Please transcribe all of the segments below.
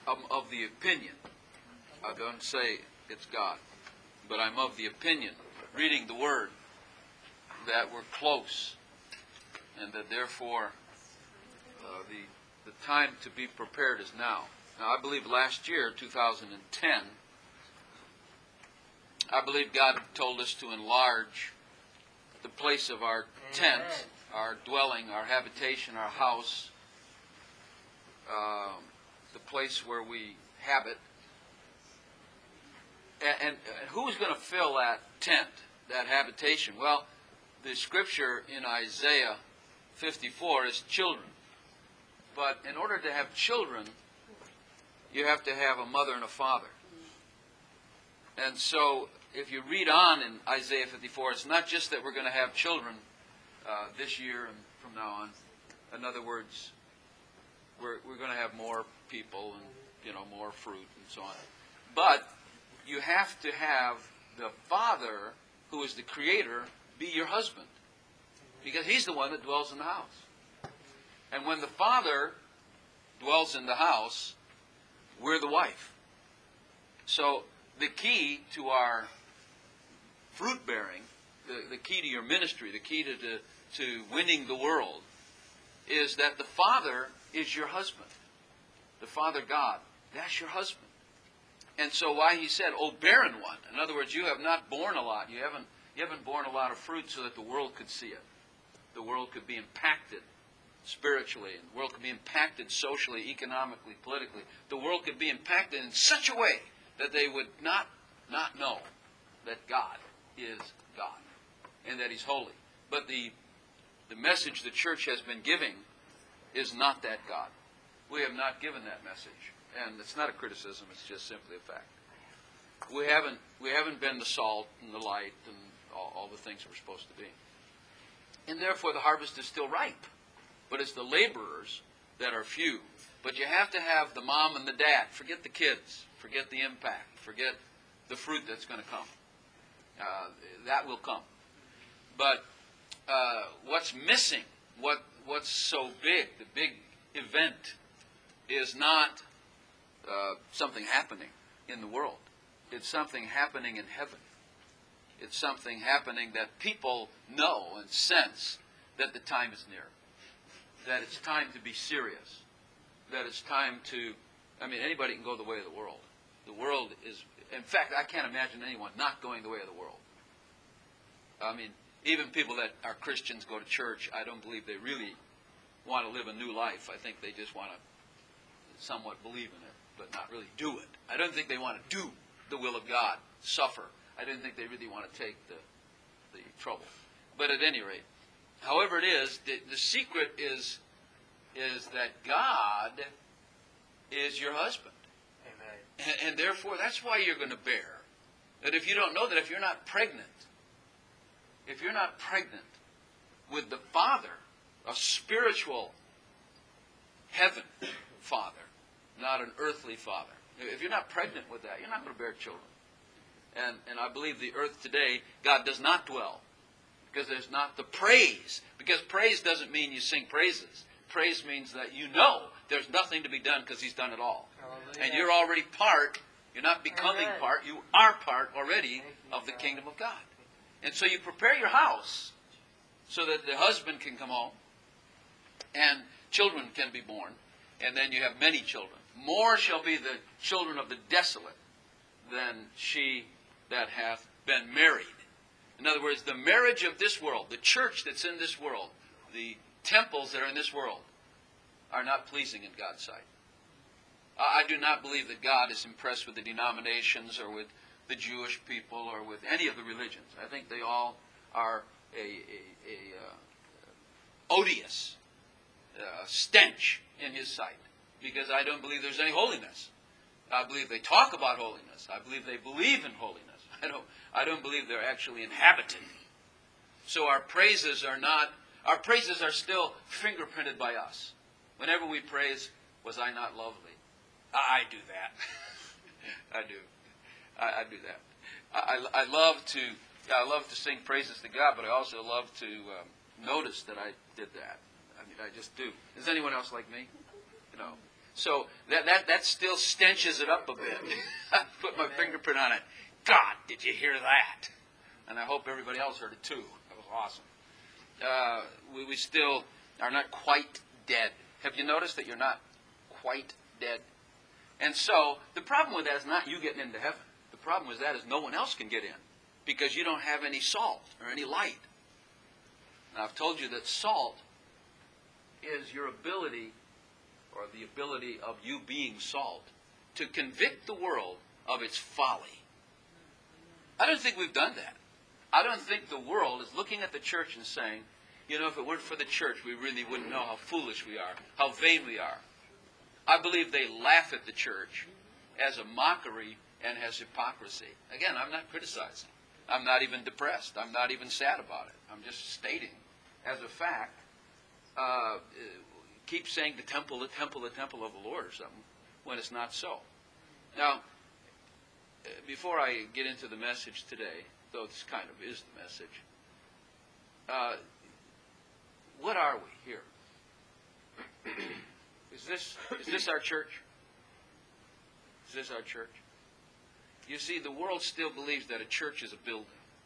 I'm of the opinion, I don't say it's God, but I'm of the opinion, reading the Word, that we're close, and that therefore the time to be prepared is now. Now, I believe last year, 2010, I believe God told us to enlarge the place of our tent, our dwelling, our habitation, our house, the place where we habit. And who's going to fill that tent, that habitation? Well, the scripture in Isaiah 54 is children. But in order to have children, you have to have a mother and a father. And so, if you read on in Isaiah 54, it's not just that we're going to have children this year and from now on. In other words, we're going to have more people and more fruit and so on. But you have to have the Father, who is the Creator, be your husband, because He's the one that dwells in the house. And when the Father dwells in the house, we're the wife. So the key to our fruit bearing, the key to your ministry, the key to winning the world, is that the Father is your husband. The Father God, that's your husband. And so why He said, "O barren one," in other words, you have not borne a lot. You haven't borne a lot of fruit so that the world could see it. The world could be impacted spiritually, and the world could be impacted socially, economically, politically. The world could be impacted in such a way that they would not know that God is God and that He's holy. But the message the church has been giving is not that God. We have not given that message. And it's not a criticism, it's just simply a fact. We haven't been the salt and the light and all the things we're supposed to be. And therefore the harvest is still ripe. But it's the laborers that are few. But you have to have the mom and the dad. Forget the kids. Forget the impact. Forget the fruit that's going to come. That will come. But what's missing, what's so big, the big event, is not something happening in the world. It's something happening in heaven. It's something happening that people know and sense that the time is near. That it's time to be serious. That it's time to... anybody can go the way of the world. The world is... In fact, I can't imagine anyone not going the way of the world. Even people that are Christians go to church, I don't believe they really want to live a new life. I think they just want to somewhat believe in it, but not really do it. I don't think they want to do the will of God, suffer. I don't think they really want to take the trouble. But at any rate, however it is, the secret is that God is your husband. Amen. And therefore, that's why you're going to bear. That if you don't know that, if you're not pregnant with the Father, a spiritual heaven Father, not an earthly Father, if you're not pregnant with that, you're not going to bear children. And I believe the earth today, God does not dwell. Because there's not the praise. Because praise doesn't mean you sing praises. Praise means that you know there's nothing to be done because He's done it all. Hallelujah. And you're already part. You're not becoming part. You are part already of the kingdom of God. And so you prepare your house so that the husband can come home and children can be born. And then you have many children. More shall be the children of the desolate than she that hath been married. In other words, the marriage of this world, the church that's in this world, the temples that are in this world, are not pleasing in God's sight. I do not believe that God is impressed with the denominations or with the Jewish people or with any of the religions. I think they all are a odious stench in His sight, because I don't believe there's any holiness. I believe they talk about holiness. I believe they believe in holiness. I don't believe they're actually inhabited. So our praises are still fingerprinted by us. Whenever we praise, "Was I not lovely?" I do that. I do. I do that. I love to sing praises to God, but I also love to notice that I did that. I just do. Is anyone else like me? So that still stenches it up a bit. I put my fingerprint on it. God, did you hear that? And I hope everybody else heard it too. That was awesome. We still are not quite dead. Have you noticed that you're not quite dead? And so the problem with that is not you getting into heaven. The problem with that is no one else can get in because you don't have any salt or any light. Now, I've told you that salt is your ability, or the ability of you being salt, to convict the world of its folly. I don't think we've done that. I don't think the world is looking at the church and saying, you know, if it weren't for the church, we really wouldn't know how foolish we are, how vain we are. I believe they laugh at the church as a mockery and as hypocrisy. Again, I'm not criticizing. I'm not even depressed. I'm not even sad about it. I'm just stating as a fact, keep saying the temple of the Lord or something, when it's not so. Now, before I get into the message today, though this kind of is the message, what are we here? Is this our church? Is this our church? You see, the world still believes that a church is a building.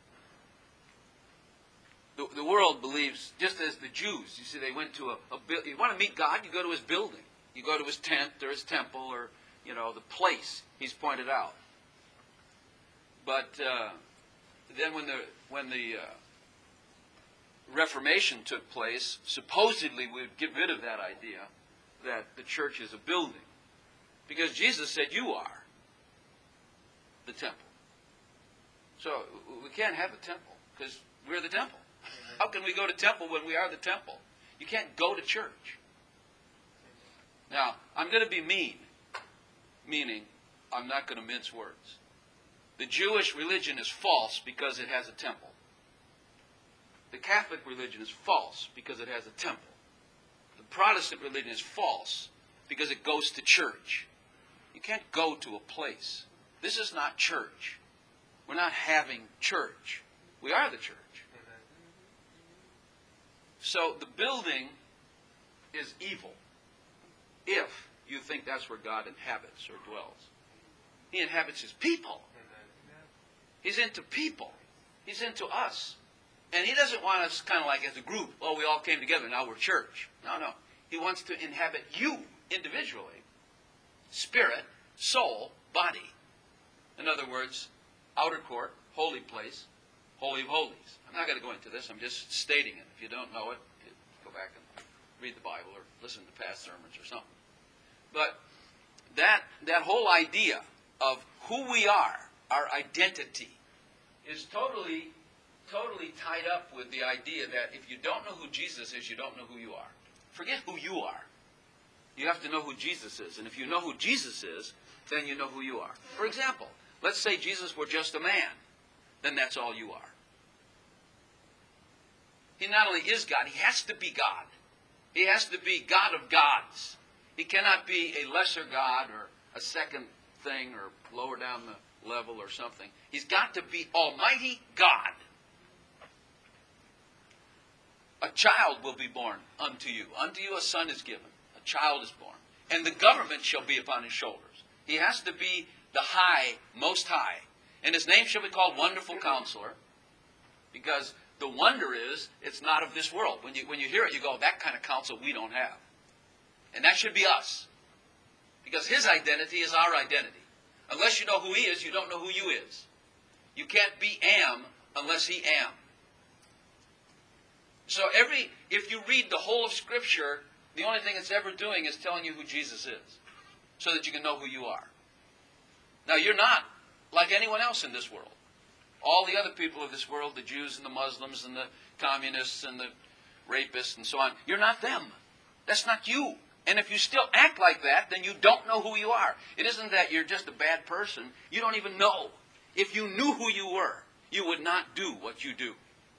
The world believes, just as the Jews, you see, they went to a building. You want to meet God, you go to his building. You go to his tent or his temple or, you know, the place he's pointed out. But then when the Reformation took place, supposedly we would get rid of that idea that the church is a building. Because Jesus said, you are the temple. So we can't have a temple because we're the temple. How can we go to temple when we are the temple? You can't go to church. Now, I'm going to be mean, meaning I'm not going to mince words. The Jewish religion is false because it has a temple. The Catholic religion is false because it has a temple. The Protestant religion is false because it goes to church. You can't go to a place. This is not church. We're not having church. We are the church. So the building is evil if you think that's where God inhabits or dwells. He inhabits his people. He's into people. He's into us. And he doesn't want us kind of like as a group. Oh, we all came together, now we're church. No. He wants to inhabit you individually. Spirit, soul, body. In other words, outer court, holy place, holy of holies. I'm not going to go into this. I'm just stating it. If you don't know it, go back and read the Bible or listen to past sermons or something. But that whole idea of who we are, our identity, is totally tied up with the idea that if you don't know who Jesus is, you don't know who you are. Forget who you are. You have to know who Jesus is. And if you know who Jesus is, then you know who you are. For example, let's say Jesus were just a man. Then that's all you are. He not only is God, he has to be God. He has to be God of gods. He cannot be a lesser God or a second thing or lower down the level or something. He's got to be Almighty God. A child will be born unto you. Unto you a son is given. A child is born. And the government shall be upon his shoulders. He has to be the high, most high. And his name shall be called Wonderful Counselor. Because the wonder is, it's not of this world. When you hear it, you go, that kind of counsel we don't have. And that should be us. Because his identity is our identity. Unless you know who he is, you don't know who you is. You can't be am unless he am. So if you read the whole of Scripture, the only thing it's ever doing is telling you who Jesus is. So that you can know who you are. Now, you're not like anyone else in this world. All the other people of this world, the Jews and the Muslims and the communists and the rapists and so on, you're not them. That's not you. And if you still act like that, then you don't know who you are. It isn't that you're just a bad person. You don't even know. If you knew who you were, you would not do what you do.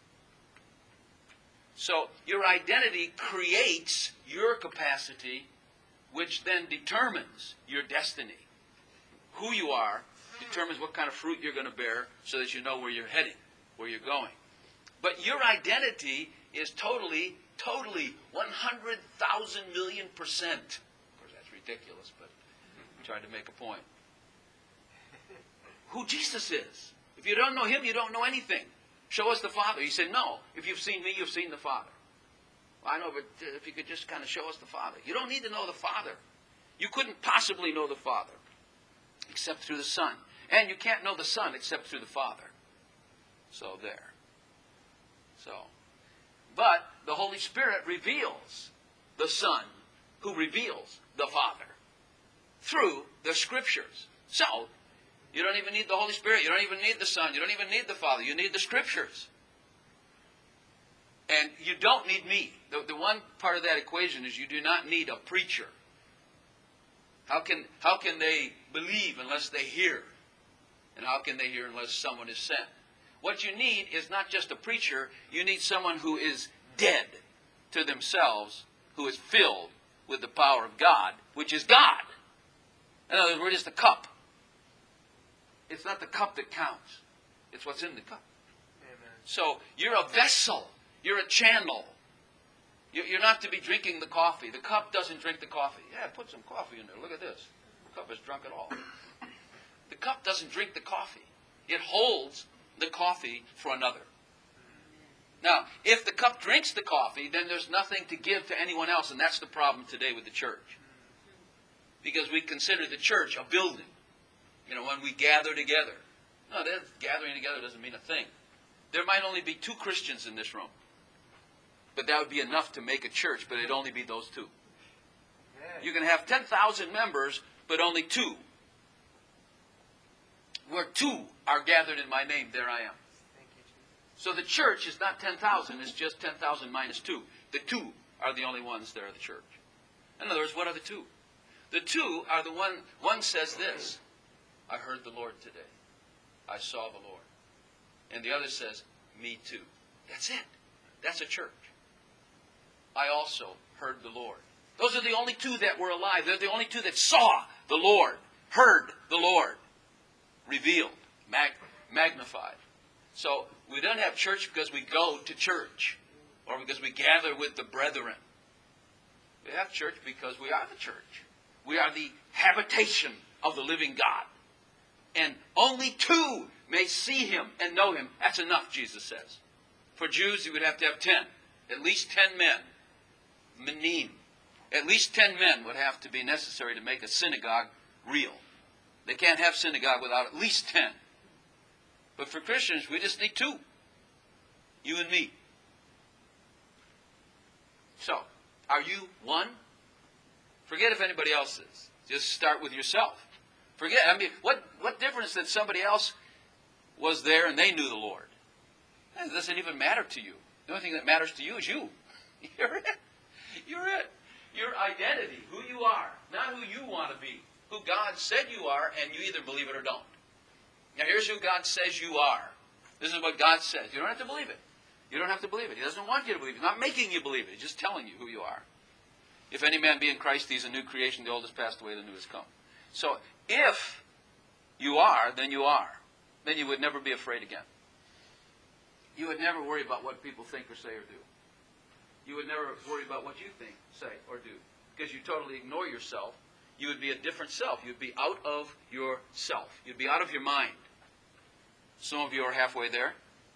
So your identity creates your capacity, which then determines your destiny. Who you are determines what kind of fruit you're going to bear so that you know where you're heading, where you're going. But your identity is totally 100,000,000,000%. Of course, that's ridiculous, but I'm trying to make a point. Who Jesus is. If you don't know Him, you don't know anything. Show us the Father. He said, no. If you've seen me, you've seen the Father. Well, I know, but if you could just kind of show us the Father. You don't need to know the Father. You couldn't possibly know the Father except through the Son. And you can't know the Son except through the Father. So there. But the Holy Spirit reveals the Son, who reveals the Father through the Scriptures. So, you don't even need the Holy Spirit. You don't even need the Son. You don't even need the Father. You need the Scriptures. And you don't need me. The one part of that equation is you do not need a preacher. How can they believe unless they hear? And how can they hear unless someone is sent? What you need is not just a preacher. You need someone who is dead to themselves, who is filled with the power of God, which is God. In other words, we're just a cup. It's not the cup that counts. It's what's in the cup. Amen. So you're a vessel. You're a channel. You're not to be drinking the coffee. The cup doesn't drink the coffee. Yeah, put some coffee in there. Look at this. The cup has drunk it all. The cup doesn't drink the coffee. It holds the coffee for another. Now, if the cup drinks the coffee, then there's nothing to give to anyone else, and that's the problem today with the church. Because we consider the church a building. When we gather together. No, gathering together doesn't mean a thing. There might only be 2 Christians in this room. But that would be enough to make a church, but it'd only be those 2. You can have 10,000 members, but only 2. Where 2 are gathered in my name, there I am. So the church is not 10,000, it's just 10,000 minus 2. The 2 are the only ones that are the church. In other words, what are the 2? The 2 are the one says this, I heard the Lord today. I saw the Lord. And the other says, me too. That's it. That's a church. I also heard the Lord. Those are the only 2 that were alive. They're the only 2 that saw the Lord, heard the Lord, revealed, magnified. So we don't have church because we go to church or because we gather with the brethren. We have church because we are the church. We are the habitation of the living God. And only 2 may see Him and know Him. That's enough, Jesus says. For Jews, you would have to have 10. At least 10 men. Menim. At least 10 men would have to be necessary to make a synagogue real. They can't have synagogue without at least 10. But for Christians, we just need 2. You and me. So, are you one? Forget if anybody else is. Just start with yourself. Forget, what difference that somebody else was there and they knew the Lord? It doesn't even matter to you. The only thing that matters to you is you. You're it. You're it. Your identity, who you are, not who you want to be. Who God said you are, and you either believe it or don't. Now here's who God says you are. This is what God says. You don't have to believe it. You don't have to believe it. He doesn't want you to believe it. He's not making you believe it. He's just telling you who you are. If any man be in Christ, he's a new creation. The old has passed away, the new has come. So if you are, then you are. Then you would never be afraid again. You would never worry about what people think or say or do. You would never worry about what you think, say, or do. Because you totally ignore yourself. You would be a different self. You'd be out of yourself. You'd be out of your mind. Some of you are halfway there.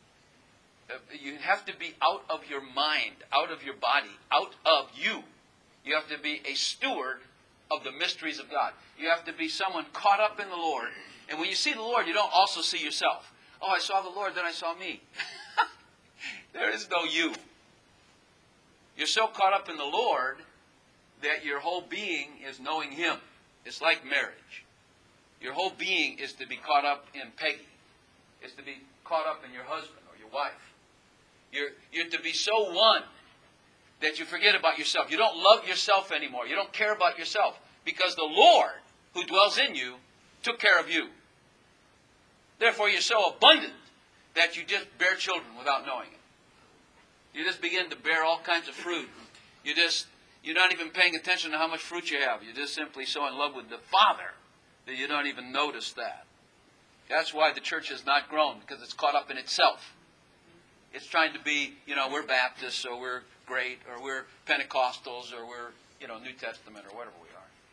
You have to be out of your mind, out of your body, out of you. You have to be a steward of the mysteries of God. You have to be someone caught up in the Lord. And when you see the Lord, you don't also see yourself. Oh, I saw the Lord, then I saw me. There is no you. You're so caught up in the Lord that your whole being is knowing Him. It's like marriage. Your whole being is to be caught up in Peggy. It's to be caught up in your husband or your wife. You're to be so one that you forget about yourself. You don't love yourself anymore. You don't care about yourself because the Lord who dwells in you took care of you. Therefore, you're so abundant that you just bear children without knowing it. You just begin to bear all kinds of fruit. You're not even paying attention to how much fruit you have. You're just simply so in love with the Father that you don't even notice that. That's why the church has not grown, because it's caught up in itself. It's trying to be, we're Baptists, or we're great, or we're Pentecostals, or we're, New Testament, or whatever we are.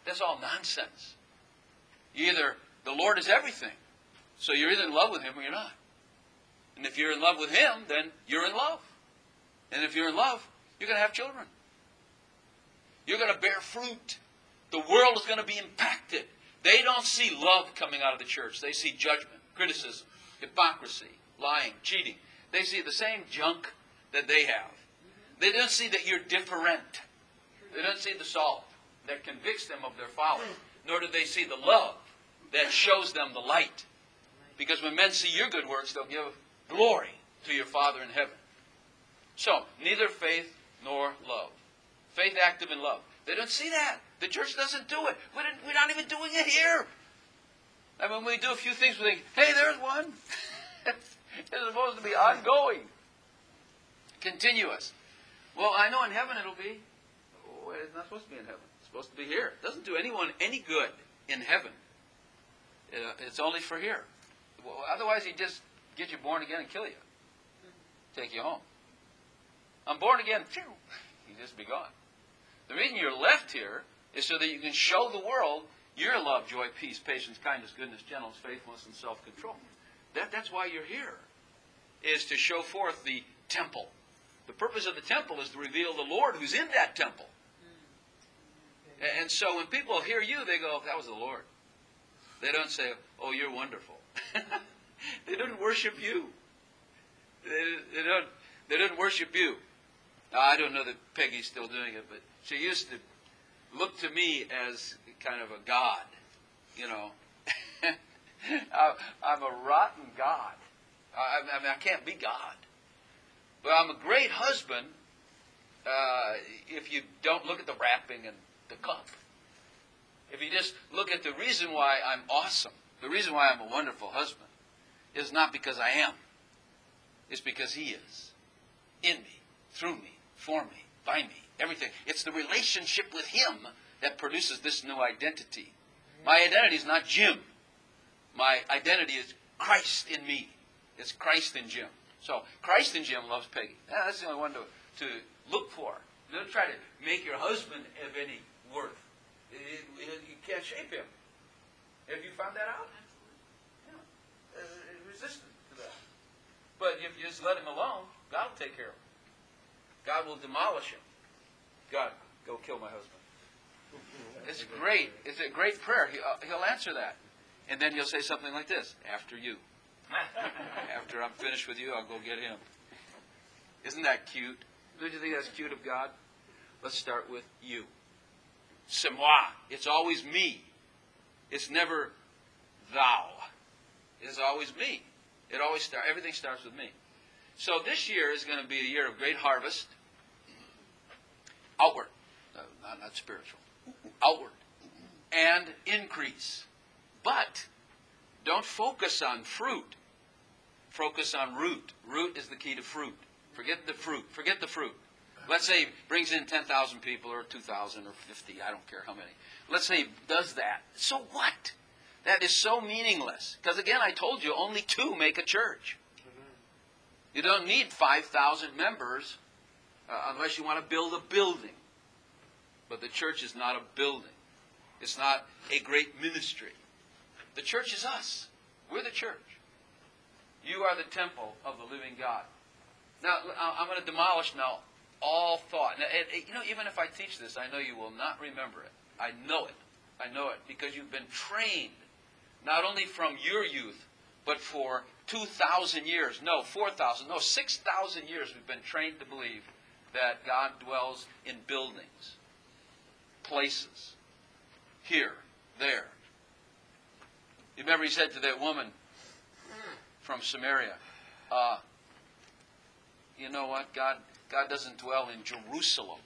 That's all nonsense. Either the Lord is everything, so you're either in love with Him or you're not. And if you're in love with Him, then you're in love. And if you're in love, you're going to have children. You're going to bear fruit. The world is going to be impacted. They don't see love coming out of the church. They see judgment, criticism, hypocrisy, lying, cheating. They see the same junk that they have. They don't see that you're different. They don't see the salt that convicts them of their folly. Nor do they see the love that shows them the light. Because when men see your good works, they'll give glory to your Father in heaven. So, neither faith nor love. Faith active in love. They don't see that. The church doesn't do it. We're not even doing it here. I mean, when we do a few things, we think, hey, there's one. It's supposed to be ongoing. Continuous. Well, I know in heaven it'll be. Oh, it's not supposed to be in heaven. It's supposed to be here. It doesn't do anyone any good in heaven. It's only for here. Well, otherwise, he'd just get you born again and kill you. Take you home. I'm born again. Phew, you'd just be gone. The reason you're left here is so that you can show the world your love, joy, peace, patience, kindness, goodness, gentleness, faithfulness, and self-control. That's why you're here, is to show forth the temple. The purpose of the temple is to reveal the Lord who's in that temple. And so when people hear you, they go, that was the Lord. They don't say, oh, you're wonderful. They don't worship you. They don't worship you. Now, I don't know that Peggy's still doing it, but she used to look to me as kind of a god, you know. I'm a rotten god. I mean, I can't be God. But I'm a great husband if you don't look at the wrapping and the cup. If you just look at the reason why I'm awesome, the reason why I'm a wonderful husband, is not because I am. It's because He is. In me, through me, for me, by me, everything. It's the relationship with Him that produces this new identity. My identity is not Jim. My identity is Christ in me. It's Christ in Jim. So, Christ in Jim loves Peggy. That's the only one to look for. Don't try to make your husband of any worth. You can't shape him. Have you found that out? Yeah. Resistant to that. But if you just let him alone, God will take care of him. God will demolish him. God, go kill my husband. It's great. It's a great prayer. He'll answer that. And then he'll say something like this, after you. After I'm finished with you, I'll go get him. Isn't that cute? Don't you think that's cute of God? Let's start with you. C'est moi. It's always me. It's never thou. It's always me. Everything starts with me. So this year is going to be a year of great harvest. Outward. Not spiritual. Outward. And increase. But don't focus on fruit. Focus on root. Root is the key to fruit. Forget the fruit. Forget the fruit. Let's say he brings in 10,000 people or 2,000 or 50. I don't care how many. Let's say he does that. So what? That is so meaningless. Because again, I told you, only 2 make a church. You don't need 5,000 members unless you want to build a building. But the church is not a building. It's not a great ministry. The church is us. We're the church. You are the temple of the living God. Now, I'm going to demolish now all thought. Now, even if I teach this, I know you will not remember it. I know it. I know it because you've been trained, not only from your youth, but for 2,000 years. No, 4,000. No, 6,000 years we've been trained to believe that God dwells in buildings, places, here, there. You remember he said to that woman from Samaria, you know what? God doesn't dwell in Jerusalem.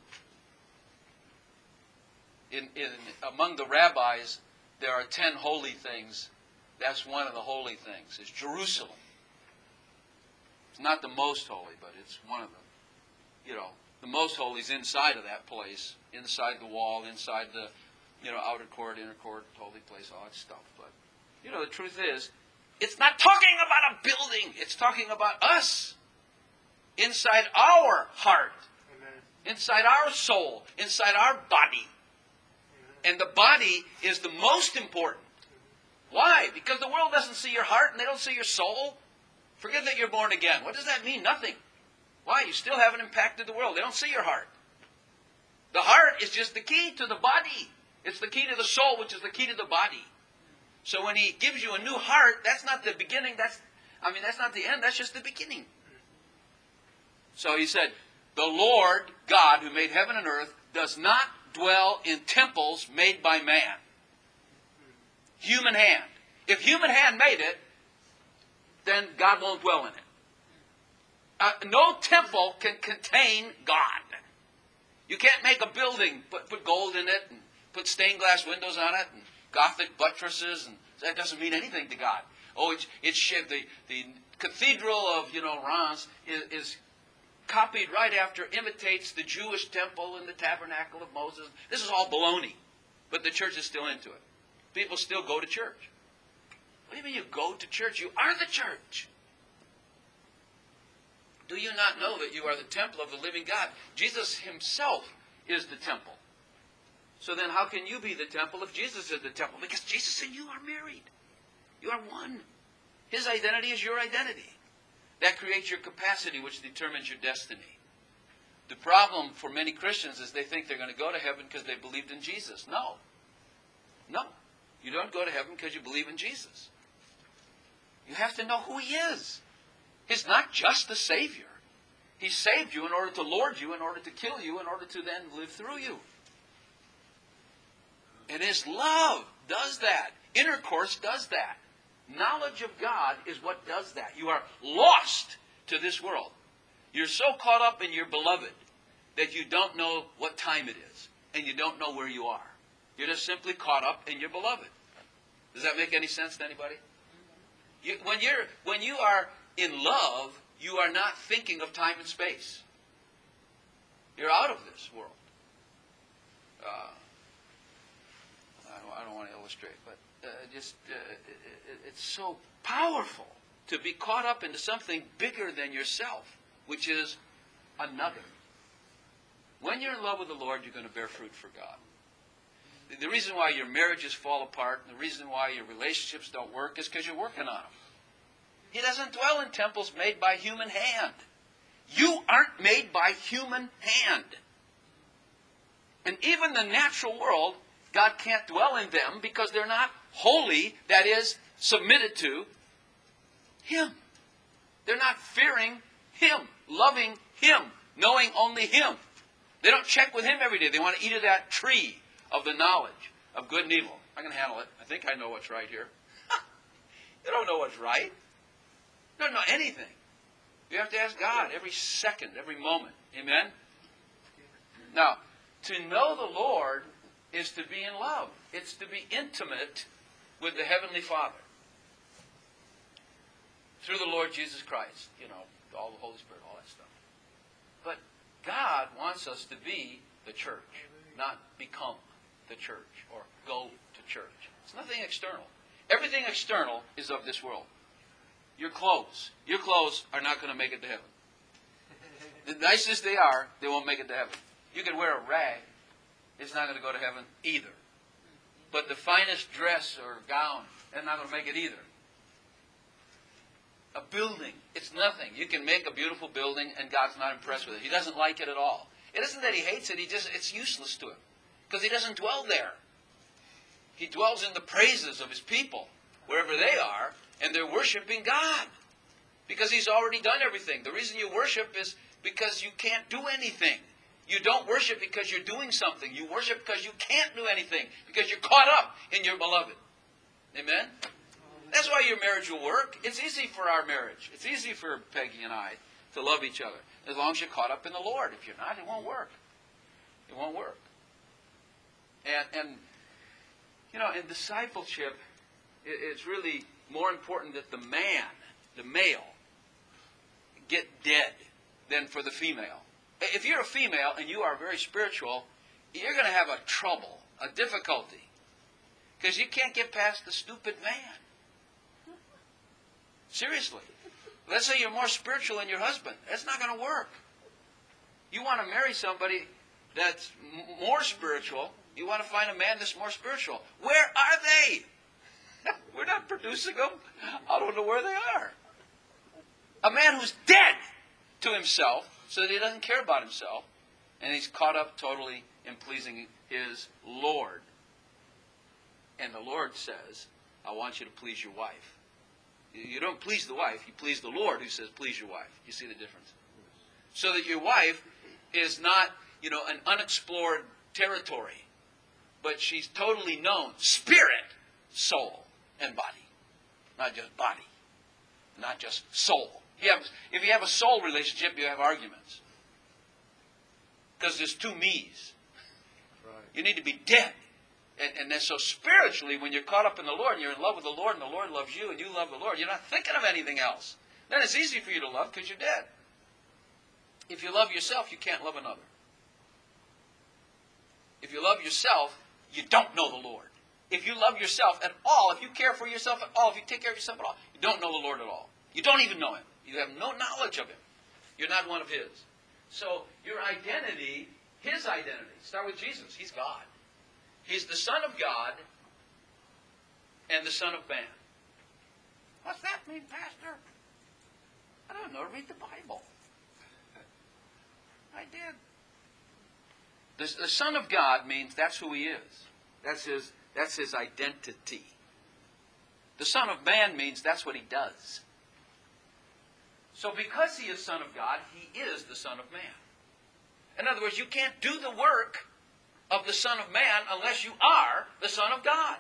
Among the rabbis, there are 10 holy things. That's one of the holy things. It's Jerusalem. It's not the most holy, but it's one of them. You know, the most holy is inside of that place, inside the wall, inside the, outer court, inner court, holy place, all that stuff. But, the truth is, it's not talking about a building. It's talking about us. Inside our heart. Amen. Inside our soul. Inside our body. And the body is the most important. Why? Because the world doesn't see your heart and they don't see your soul. Forget that you're born again. What does that mean? Nothing. Why? You still haven't impacted the world. They don't see your heart. The heart is just the key to the body. It's the key to the soul, which is the key to the body. So when He gives you a new heart, that's not the beginning. That's not the end. That's just the beginning. So He said, the Lord God who made heaven and earth does not dwell in temples made by man. Human hand. If human hand made it, then God won't dwell in it. No temple can contain God. You can't make a building, put gold in it, and put stained glass windows on it, and Gothic buttresses, and that doesn't mean anything to God. Oh, the cathedral of Reims is copied right after, imitates the Jewish temple and the tabernacle of Moses. This is all baloney, but the church is still into it. People still go to church. What do you mean you go to church? You are the church. Do you not know that you are the temple of the living God? Jesus Himself is the temple. So then how can you be the temple if Jesus is the temple? Because Jesus and you are married. You are one. His identity is your identity. That creates your capacity, which determines your destiny. The problem for many Christians is they think they're going to go to heaven because they believed in Jesus. No. No. You don't go to heaven because you believe in Jesus. You have to know who He is. He's not just a Savior. He saved you in order to lord you, in order to kill you, in order to then live through you. And His love does that. Intercourse does that. Knowledge of God is what does that. You are lost to this world. You're so caught up in your beloved that you don't know what time it is. And you don't know where you are. You're just simply caught up in your beloved. Does that make any sense to anybody? When you are in love, you are not thinking of time and space. You're out of this world. I don't want to illustrate, but it's so powerful to be caught up into something bigger than yourself, which is another. When you're in love with the Lord, you're going to bear fruit for God. The reason why your marriages fall apart, and the reason why your relationships don't work is because you're working on them. He doesn't dwell in temples made by human hand. You aren't made by human hand. And even the natural world, God can't dwell in them because they're not holy, that is, submitted to Him. They're not fearing Him, loving Him, knowing only Him. They don't check with Him every day. They want to eat of that tree of the knowledge of good and evil. I can handle it. I think I know what's right here. You don't know what's right. You don't know anything. You have to ask God every second, every moment. Amen? Now, to know the Lord is to be in love. It's to be intimate with the Heavenly Father. Through the Lord Jesus Christ. All the Holy Spirit, all that stuff. But God wants us to be the church, not become the church or go to church. It's nothing external. Everything external is of this world. Your clothes are not going to make it to heaven. The nicest they are, they won't make it to heaven. You can wear a rag. It's not going to go to heaven either. But the finest dress or gown, it's not going to make it either. A building, it's nothing. You can make a beautiful building and God's not impressed with it. He doesn't like it at all. It isn't that He hates it, it's useless to Him. Because He doesn't dwell there. He dwells in the praises of His people, wherever they are, and they're worshiping God. Because He's already done everything. The reason you worship is because you can't do anything. You don't worship because you're doing something. You worship because you can't do anything. Because you're caught up in your beloved. Amen? That's why your marriage will work. It's easy for our marriage. It's easy for Peggy and I to love each other. As long as you're caught up in the Lord. If you're not, it won't work. It won't work. And in discipleship, it's really more important that the male, get dead than for the female. If you're a female and you are very spiritual, you're going to have a trouble, a difficulty. Because you can't get past the stupid man. Seriously. Let's say you're more spiritual than your husband. That's not going to work. You want to marry somebody that's more spiritual You want to find a man that's more spiritual. Where are they? We're not producing them. I don't know where they are. A man who's dead to himself so that he doesn't care about himself. And he's caught up totally in pleasing his Lord. And the Lord says, I want you to please your wife. You don't please the wife. You please the Lord who says, please your wife. You see the difference? So that your wife is not, an unexplored territory. But she's totally known. Spirit, soul, and body. Not just body. Not just soul. If you have a soul relationship, you have arguments. Because there's two me's. Right. You need to be dead. And then so spiritually, when you're caught up in the Lord, and you're in love with the Lord, and the Lord loves you, and you love the Lord, you're not thinking of anything else. Then it's easy for you to love because you're dead. If you love yourself, you can't love another. If you love yourself, you don't know the Lord. If you love yourself at all, if you care for yourself at all, if you take care of yourself at all, you don't know the Lord at all. You don't even know Him. You have no knowledge of Him. You're not one of His. So your identity, His identity, start with Jesus. He's God. He's the Son of God and the Son of Man. What's that mean, Pastor? I don't know. Read the Bible. I did. The Son of God means that's who He is. That's His identity. The Son of Man means that's what He does. So because He is Son of God, He is the Son of Man. In other words, you can't do the work of the Son of Man unless you are the Son of God.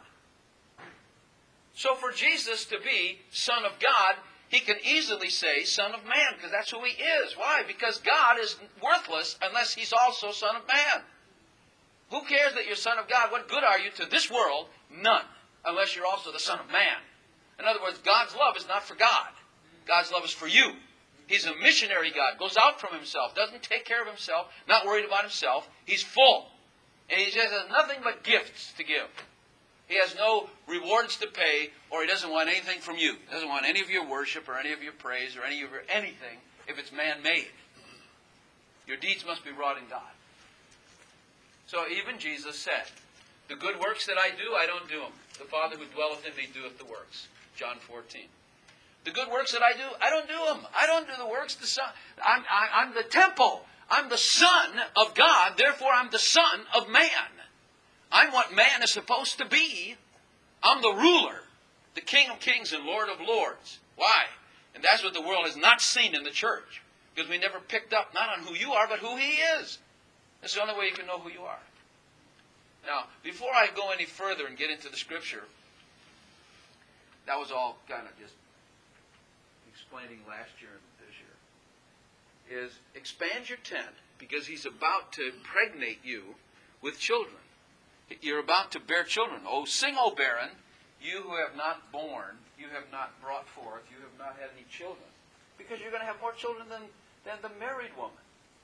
So for Jesus to be Son of God, He can easily say Son of Man, because that's who He is. Why? Because God is worthless unless He's also Son of Man. Who cares that you're Son of God? What good are you to this world? None. Unless you're also the Son of Man. In other words, God's love is not for God. God's love is for you. He's a missionary God. Goes out from Himself. Doesn't take care of Himself. Not worried about Himself. He's full. And He just has nothing but gifts to give. He has no rewards to pay, or He doesn't want anything from you. He doesn't want any of your worship or any of your praise or any of your anything if it's man-made. Your deeds must be wrought in God. So even Jesus said, the good works that I do, I don't do them. The Father who dwelleth in me doeth the works. John 14. The good works that I do, I don't do them. I don't do the works. I'm the temple. I'm the Son of God. Therefore, I'm the Son of Man. I'm what man is supposed to be. I'm the ruler, the King of Kings and Lord of Lords. Why? And that's what the world has not seen in the church. Because we never picked up not on who you are, but who He is. That's the only way you can know who you are. Now, before I go any further and get into the Scripture, that was all kind of just explaining last year and this year, is expand your tent because He's about to impregnate you with children. You're about to bear children. Oh, sing, O barren, you who have not borne, you have not brought forth, you have not had any children. Because you're going to have more children than the married woman.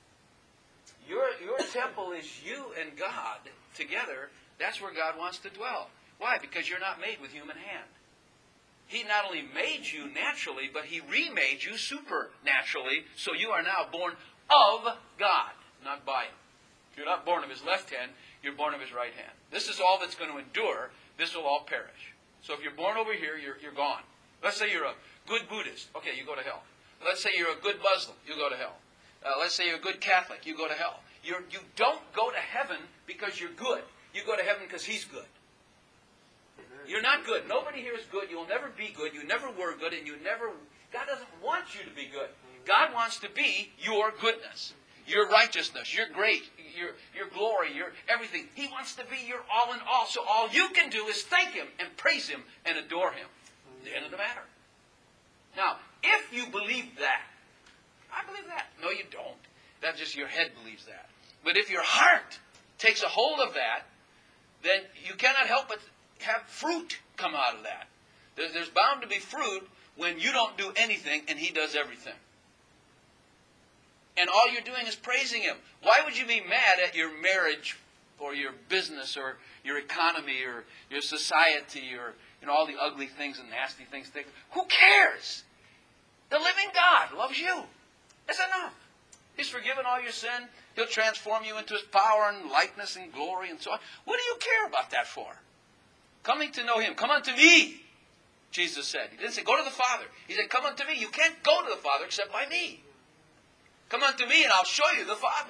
Your temple is you and God together. That's where God wants to dwell. Why? Because you're not made with human hand. He not only made you naturally, but He remade you supernaturally, so you are now born of God, not by Him. If you're not born of His left hand, you're born of His right hand. This is all that's going to endure. This will all perish. So if you're born over here, you're gone. Let's say you're a good Buddhist. Okay, you go to hell. Let's say you're a good Muslim. You go to hell. Let's say you're a good Catholic. You go to hell. You don't go to heaven because you're good. You go to heaven because He's good. You're not good. Nobody here is good. You'll never be good. You never were good, and God doesn't want you to be good. God wants to be your goodness, your righteousness, your grace, your glory, your everything. He wants to be your all in all. So all you can do is thank Him and praise Him and adore Him. The end of the matter. Now, if you believe that, I believe that. No, you don't. That's just your head believes that. But if your heart takes a hold of that, then you cannot help but have fruit come out of that. There's bound to be fruit when you don't do anything and He does everything. And all you're doing is praising Him. Why would you be mad at your marriage or your business or your economy or your society or all the ugly things and nasty things? Who cares? The living God loves you. That's enough. He's forgiven all your sin. He'll transform you into His power and likeness and glory and so on. What do you care about that for? Coming to know Him. Come unto me, Jesus said. He didn't say, go to the Father. He said, come unto me. You can't go to the Father except by me. Come unto me and I'll show you the Father.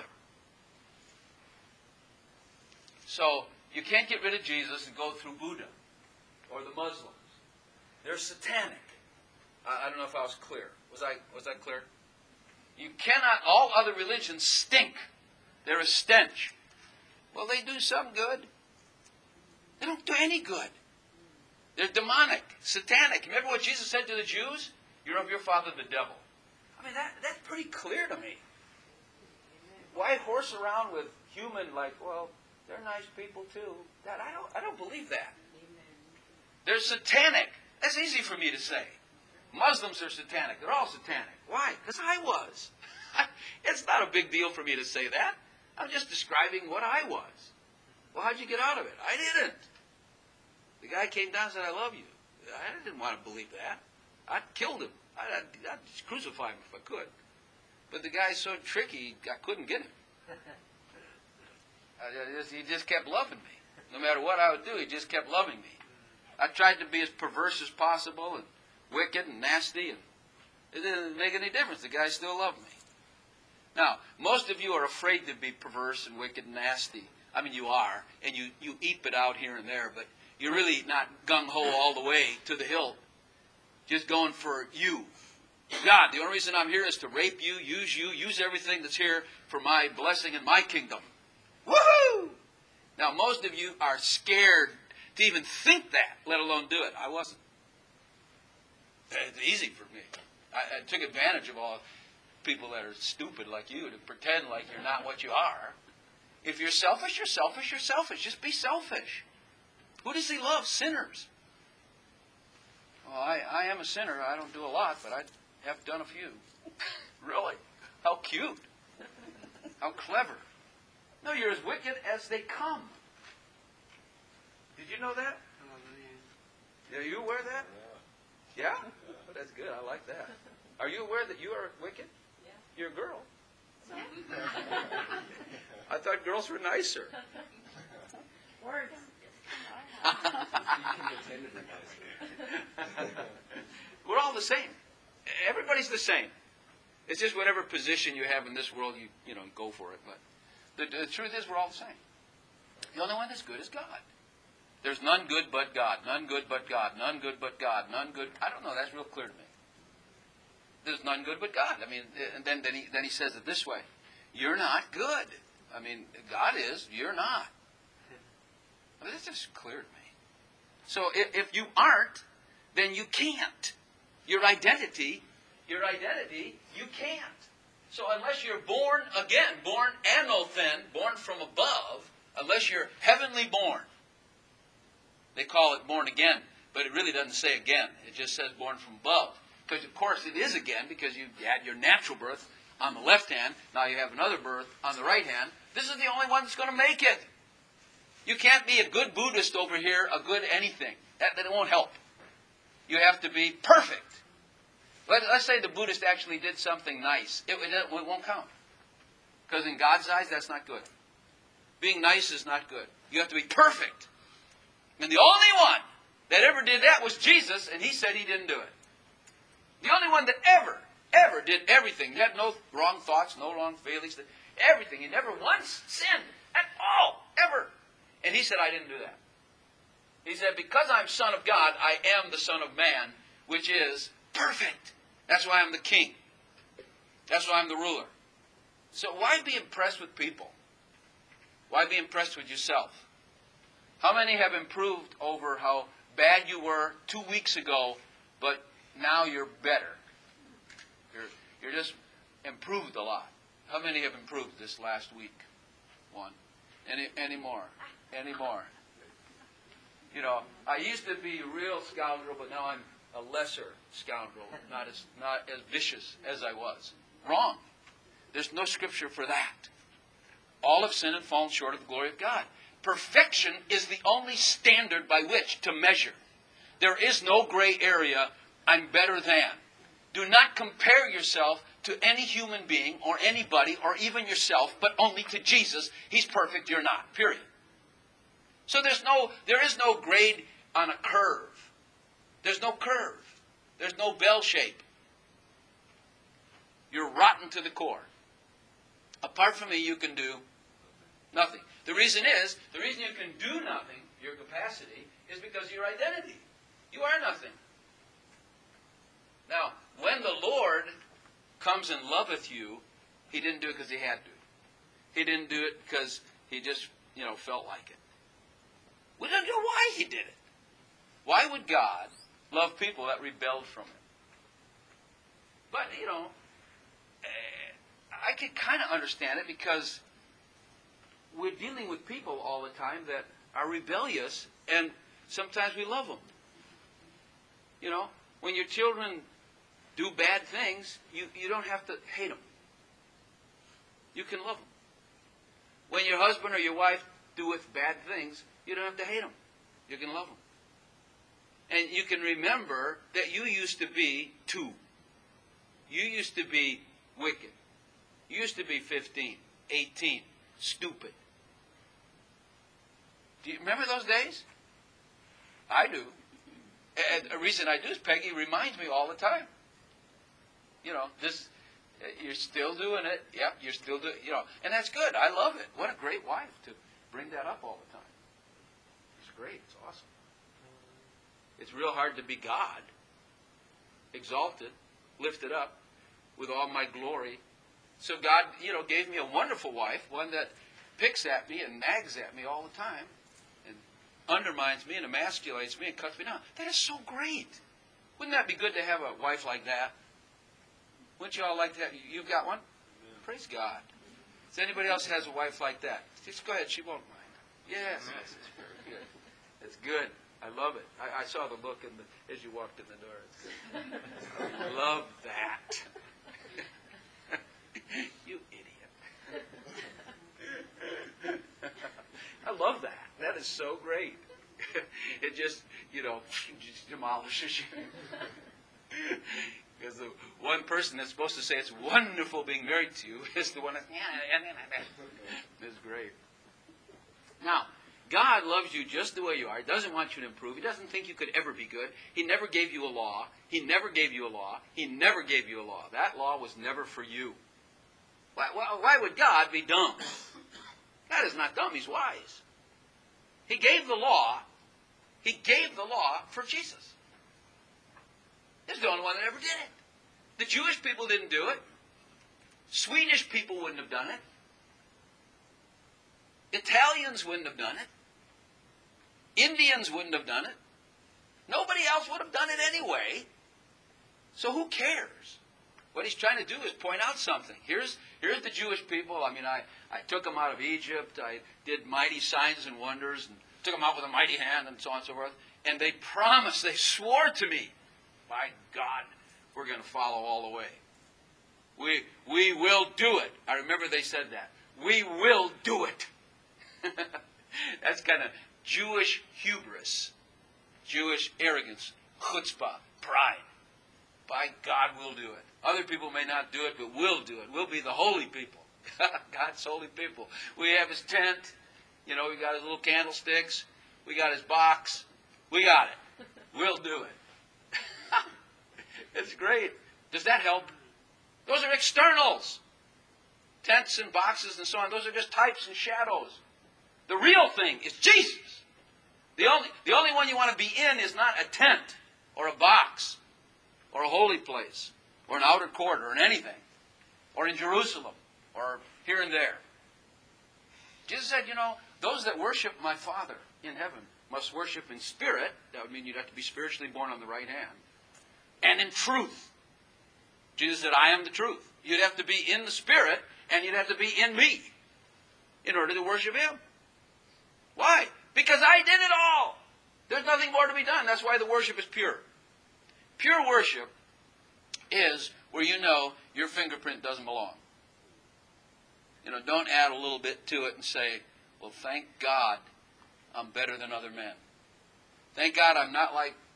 So, you can't get rid of Jesus and go through Buddha or the Muslims. They're satanic. I don't know if I was clear. Was that clear? You cannot, all other religions stink. They're a stench. Well, they do some good. They don't do any good. They're demonic, satanic. Remember what Jesus said to the Jews? You're of your father the devil. I mean, that's pretty clear to me. Why horse around with human like, well, they're nice people too. That I don't believe that. They're satanic. That's easy for me to say. Muslims are satanic. They're all satanic. Why? Because I was. It's not a big deal for me to say that. I'm just describing what I was. Well, how'd you get out of it? I didn't. The guy came down and said, I love you. I didn't want to believe that. I'd killed him. I'd just crucify him if I could. But the guy's so tricky, I couldn't get him. He just kept loving me. No matter what I would do, he just kept loving me. I tried to be as perverse as possible and wicked and nasty, and it didn't make any difference. The guy still loved me. Now, most of you are afraid to be perverse and wicked and nasty. I mean, you are, and you eep it out here and there, but you're really not gung-ho all the way to the hilt. Just going for you. God, the only reason I'm here is to rape you, use everything that's here for my blessing and my kingdom. Woohoo! Now, most of you are scared to even think that, let alone do it. I wasn't. It's easy for me. I took advantage of all people that are stupid like you to pretend like you're not what you are. If you're selfish, you're selfish, you're selfish. Just be selfish. Who does He love? Sinners. Well, I am a sinner. I don't do a lot, but I have done a few. Really? How cute. How clever. No, you're as wicked as they come. Did you know that? Yeah, you aware of that? Yeah? Oh, that's good. I like that. Are you aware that you are wicked? Yeah. You're a girl. I thought girls were nicer. Words. We're all the same. Everybody's the same. It's just whatever position you have in this world, you go for it. But the truth is, we're all the same. The only one that's good is God. There's none good but God. None good but God. None good but God. None good. I don't know. That's real clear to me. There's none good but God. I mean, and then he says it this way: you're not good. I mean, God is. You're not. I mean, that's just clear to me. So if you aren't, then you can't. Your identity, you can't. So unless you're born again, born anothen, born from above, unless you're heavenly born, they call it born again, but it really doesn't say again. It just says born from above. Because, of course, it is again, because you had your natural birth on the left hand. Now you have another birth on the right hand. This is the only one that's going to make it. You can't be a good Buddhist over here, a good anything. That won't help. You have to be perfect. Let's say the Buddhist actually did something nice. It won't count. Because in God's eyes, that's not good. Being nice is not good. You have to be perfect. And the only one that ever did that was Jesus, and He said He didn't do it. The only one that ever did everything. He had no wrong thoughts, no wrong feelings, everything. He never once sinned at all, ever. And He said, I didn't do that. He said, because I'm Son of God, I am the Son of Man, which is perfect. That's why I'm the king. That's why I'm the ruler. So why be impressed with people? Why be impressed with yourself? How many have improved over how bad you were 2 weeks ago, but now you're better? You're just improved a lot. How many have improved this last week? One. Any more? Any more? You know, I used to be a real scoundrel, but now I'm a lesser scoundrel, not as vicious as I was. Wrong. There's no scripture for that. All have sinned and fallen short of the glory of God. Perfection is the only standard by which to measure. There is no gray area, I'm better than. Do not compare yourself to any human being or anybody or even yourself, but only to Jesus. He's perfect, you're not. Period. So there is no grade on a curve. There's no curve. There's no bell shape. You're rotten to the core. Apart from me, you can do nothing. The reason you can do nothing, your capacity, is because of your identity. You are nothing. Now, when the Lord comes and loveth you, He didn't do it because He had to. He didn't do it because He just, felt like it. We don't know why He did it. Why would God love people that rebelled from Him? But, I can kind of understand it because we're dealing with people all the time that are rebellious, and sometimes we love them. When your children do bad things, you don't have to hate them. You can love them. When your husband or your wife doeth bad things, you don't have to hate them. You can love them. And you can remember that you used to be 2. You used to be wicked. You used to be 15, 18, stupid. Do you remember those days? I do. And the reason I do is Peggy reminds me all the time. You're still doing it. Yep, you're still doing it. And that's good. I love it. What a great wife to bring that up all the time. It's great. It's awesome. It's real hard to be God, exalted, lifted up with all my glory. So God, gave me a wonderful wife, one that picks at me and nags at me all the time and undermines me and emasculates me and cuts me down. That is so great. Wouldn't that be good to have a wife like that? Wouldn't you all like that? You've got one? Yeah. Praise God. Does anybody else has a wife like that? Just go ahead. She won't mind. Yes. It's very good. It's good. I love it. I saw the look as you walked in the door. It's good. I love that. You idiot. I love that. That is so great. It just, just demolishes you. Because the one person that's supposed to say it's wonderful being married to you is the one that, is great. Now, God loves you just the way you are. He doesn't want you to improve. He doesn't think you could ever be good. He never gave you a law. He never gave you a law. He never gave you a law. That law was never for you. Why would God be dumb? God is not dumb. He's wise. He gave the law. He gave the law for Jesus. He's the only one that ever did it. The Jewish people didn't do it. Swedish people wouldn't have done it. Italians wouldn't have done it. Indians wouldn't have done it. Nobody else would have done it anyway. So who cares? What he's trying to do is point out something. Here's the Jewish people. I took them out of Egypt. I did mighty signs and wonders and took them out with a mighty hand and so on and so forth. And they promised, they swore to me, by God, we're going to follow all the way. We will do it. I remember they said that. We will do it. That's kind of Jewish hubris, Jewish arrogance, chutzpah, pride. By God, we'll do it. Other people may not do it, but we'll do it. We'll be the holy people. God's holy people. We have His tent. We got His little candlesticks. We got His box. We got it. We'll do it. It's great. Does that help? Those are externals. Tents and boxes and so on. Those are just types and shadows. The real thing is Jesus. The only one you want to be in is not a tent or a box or a holy place or an outer court or in anything or in Jerusalem or here and there. Jesus said, those that worship my Father in heaven must worship in spirit. That would mean you'd have to be spiritually born on the right hand. And in truth. Jesus said, I am the truth. You'd have to be in the Spirit, and you'd have to be in me in order to worship Him. Why? Because I did it all. There's nothing more to be done. That's why the worship is pure. Pure worship is where your fingerprint doesn't belong. Don't add a little bit to it and say, well, thank God I'm better than other men. Thank God I'm not like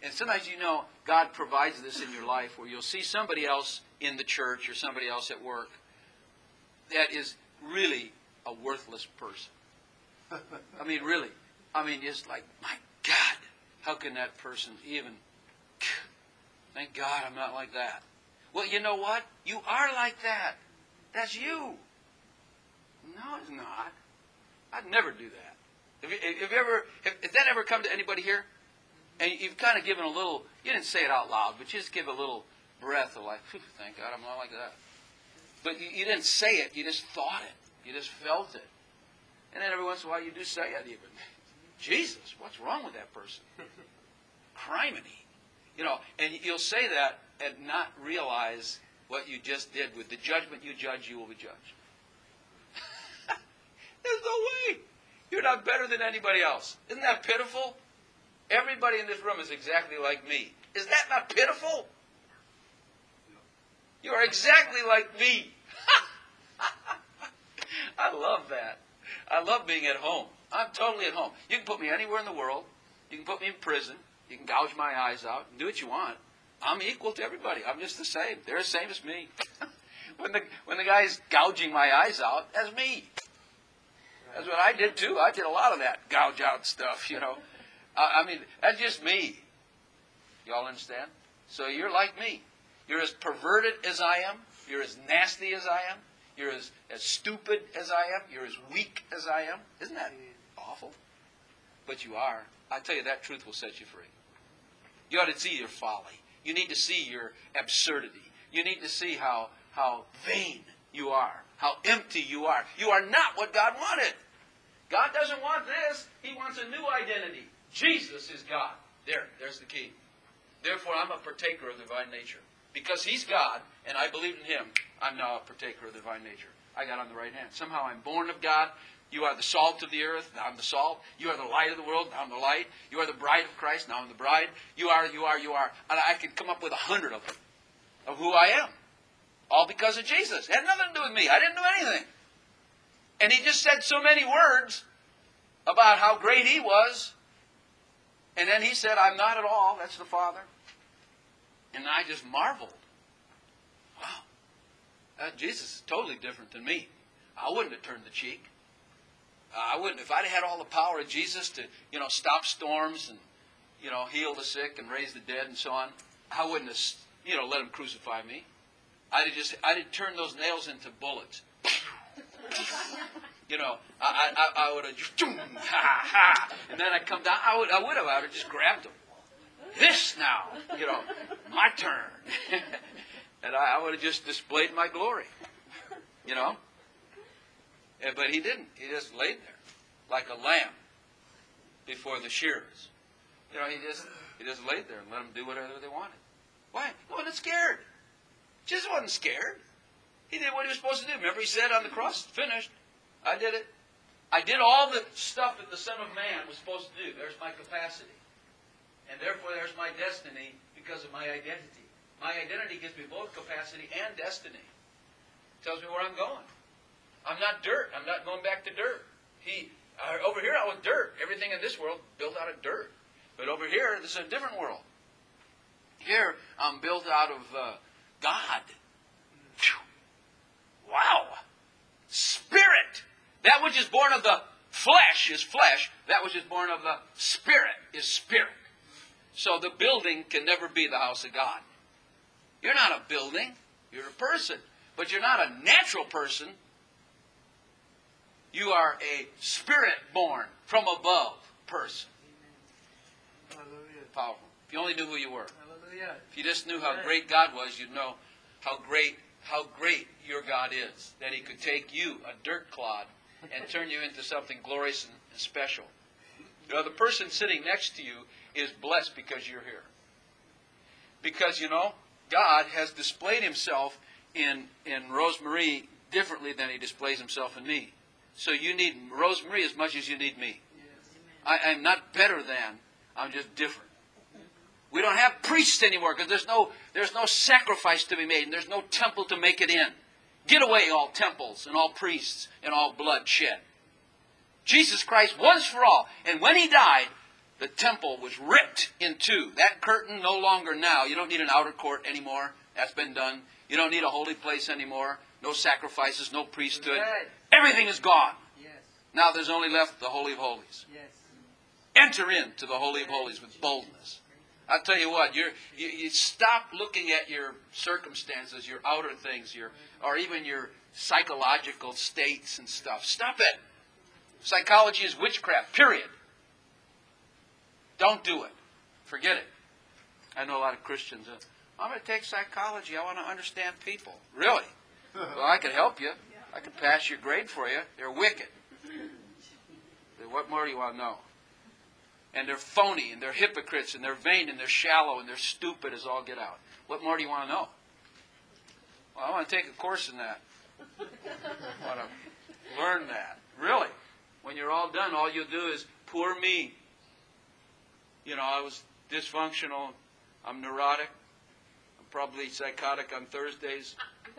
And sometimes God provides this in your life where you'll see somebody else in the church or somebody else at work that is really a worthless person. I mean, really. I mean, it's like, my God, how can that person even... Thank God I'm not like that. Well, you know what? You are like that. That's you. No, it's not. I'd never do that. If that ever come to anybody here? And you've kind of given a little, you didn't say it out loud, but you just give a little breath of like, thank God I'm not like that. But you didn't say it, you just thought it. You just felt it. And then every once in a while you do say it even. Jesus, what's wrong with that person? Criminy. And you'll say that and not realize what you just did. With the judgment you judge, you will be judged. There's no way. You're not better than anybody else. Isn't that pitiful? Everybody in this room is exactly like me. Is that not pitiful? You are exactly like me. I love that. I love being at home. I'm totally at home. You can put me anywhere in the world. You can put me in prison. You can gouge my eyes out and do what you want. I'm equal to everybody. I'm just the same. They're the same as me. When the guy's gouging my eyes out, that's me. That's what I did too. I did a lot of that gouge out stuff, I mean, that's just me. Y'all understand? So you're like me. You're as perverted as I am. You're as nasty as I am. You're as stupid as I am. You're as weak as I am. Isn't that awful? But you are. I tell you, that truth will set you free. You ought to see your folly. You need to see your absurdity. You need to see how vain you are. How empty you are. You are not what God wanted. God doesn't want this. He wants a new identity. Jesus is God. There's the key. Therefore, I'm a partaker of the divine nature. Because He's God, and I believe in Him, I'm now a partaker of the divine nature. I got on the right hand. Somehow I'm born of God. You are the salt of the earth. Now I'm the salt. You are the light of the world. Now I'm the light. You are the bride of Christ. Now I'm the bride. You are. And I can come up with 100 of them, of who I am. All because of Jesus. It had nothing to do with me. I didn't do anything. And He just said so many words about how great He was. And then He said, I'm not at all. That's the Father. And I just marveled. Wow. Jesus is totally different than me. I wouldn't have turned the cheek. I wouldn't. If I'd had all the power of Jesus to, stop storms and, heal the sick and raise the dead and so on, I wouldn't have, let Him crucify me. I'd have turned those nails into bullets. I would have just, and then I'd come down. I would have just grabbed Him. This now, my turn. And I would have just displayed my glory, But He didn't. He just laid there like a lamb before the shearers. He just laid there and let them do whatever they wanted. Why? He wasn't scared. Jesus wasn't scared. He did what He was supposed to do. Remember He said on the cross, finished. I did it. I did all the stuff that the Son of Man was supposed to do. There's my capacity. And therefore there's my destiny because of my identity. My identity gives me both capacity and destiny. It tells me where I'm going. I'm not dirt. I'm not going back to dirt. Over here I was dirt. Everything in this world built out of dirt. But over here, this is a different world. Here, I'm built out of God. Wow. Spirit. That which is born of the flesh is flesh. That which is born of the Spirit is spirit. So the building can never be the house of God. You're not a building. You're a person. But you're not a natural person. You are a spirit-born, from above person. Hallelujah. Powerful. If you only knew who you were. Hallelujah. If you just knew how great God was, you'd know how great your God is. That He could take you, a dirt clod, and turn you into something glorious and special. The person sitting next to you is blessed because you're here. Because, God has displayed Himself in Rosemarie differently than He displays Himself in me. So you need Rosemarie as much as you need me. I'm not better than. I'm just different. We don't have priests anymore because there's no sacrifice to be made and there's no temple to make it in. Get away all temples and all priests and all blood shed. Jesus Christ once for all. And when He died, the temple was ripped in two. That curtain no longer now. You don't need an outer court anymore. That's been done. You don't need a holy place anymore. No sacrifices, no priesthood. Right. Everything is gone. Yes. Now there's only left the Holy of Holies. Yes. Enter into the Holy of Holies with boldness. I'll tell you what, you stop looking at your circumstances, your outer things, or even your psychological states and stuff. Stop it. Psychology is witchcraft, period. Don't do it. Forget it. I know a lot of Christians. I'm going to take psychology. I want to understand people. Really? Well, I can help you. I can pass your grade for you. They're wicked. What more do you want to know? And they're phony, and they're hypocrites, and they're vain, and they're shallow, and they're stupid as all get out. What more do you want to know? Well, I want to take a course in that. I want to learn that. Really. When you're all done, all you'll do is, poor me. You know, I was dysfunctional. I'm neurotic. I'm probably psychotic on Thursdays.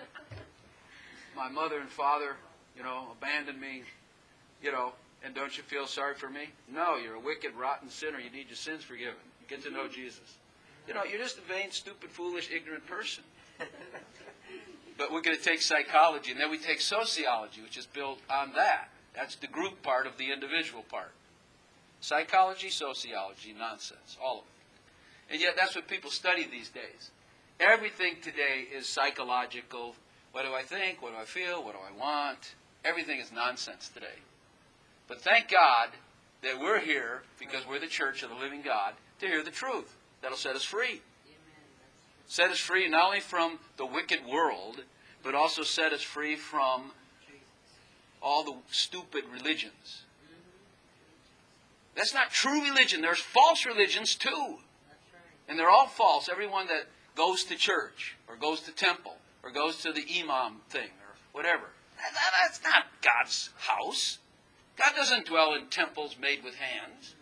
My mother and father, abandoned me, and don't you feel sorry for me? No, you're a wicked, rotten sinner. You need your sins forgiven. Get to know Jesus. You're just a vain, stupid, foolish, ignorant person. But we're going to take psychology, and then we take sociology, which is built on that. That's the group part of the individual part. Psychology, sociology, nonsense, all of it. And yet that's what people study these days. Everything today is psychological. What do I think? What do I feel? What do I want? Everything is nonsense today. But thank God that we're here, because we're the church of the living God, to hear the truth. That'll set us free. Set us free not only from the wicked world, but also set us free from all the stupid religions. That's not true religion. There's false religions too. And they're all false. Everyone that goes to church, or goes to temple, or goes to the imam thing, or whatever. That's not God's house. God doesn't dwell in temples made with hands.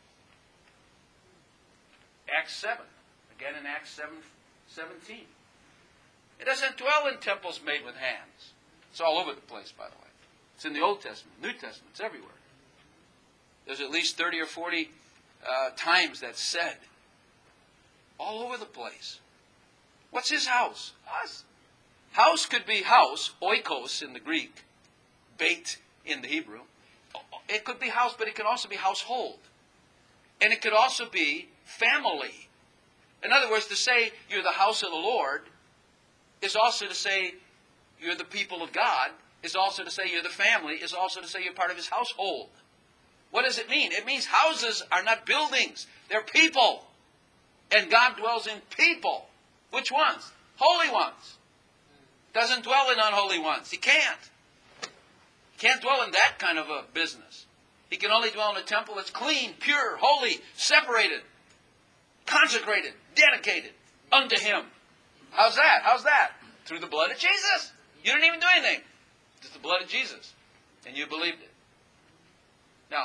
Acts 7. Again in Acts 7:17. It doesn't dwell in temples made with hands. It's all over the place, by the way. It's in the Old Testament, New Testament. It's everywhere. There's at least 30 or 40 times that's said. All over the place. What's his house? Us. House could be house, oikos in the Greek, bait in the Hebrew. It could be house, but it could also be household. And it could also be family. In other words, to say you're the house of the Lord is also to say you're the people of God, is also to say you're the family, is also to say you're part of His household. What does it mean? It means houses are not buildings. They're people. And God dwells in people. Which ones? Holy ones. Doesn't dwell in unholy ones. He can't. He can't dwell in that kind of a business. He can only dwell in a temple that's clean, pure, holy, separated, consecrated, dedicated unto Him. How's that? How's that? Through the blood of Jesus. You didn't even do anything. Just the blood of Jesus. And you believed it. Now,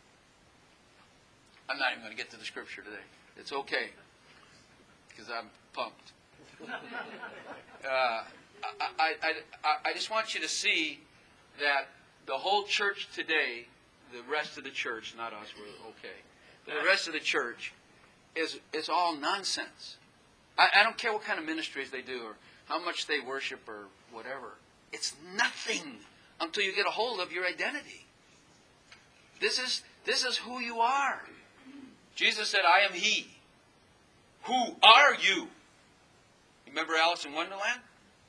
I'm not even going to get to the scripture today. It's okay. Because I'm pumped. I just want you to see that the whole church today, the rest of the church, not us, we're okay. But the rest of the church is all nonsense. I don't care what kind of ministries they do or how much they worship or whatever. It's nothing until you get a hold of your identity. This is who you are. Jesus said, I am He. Who are you? You remember Alice in Wonderland?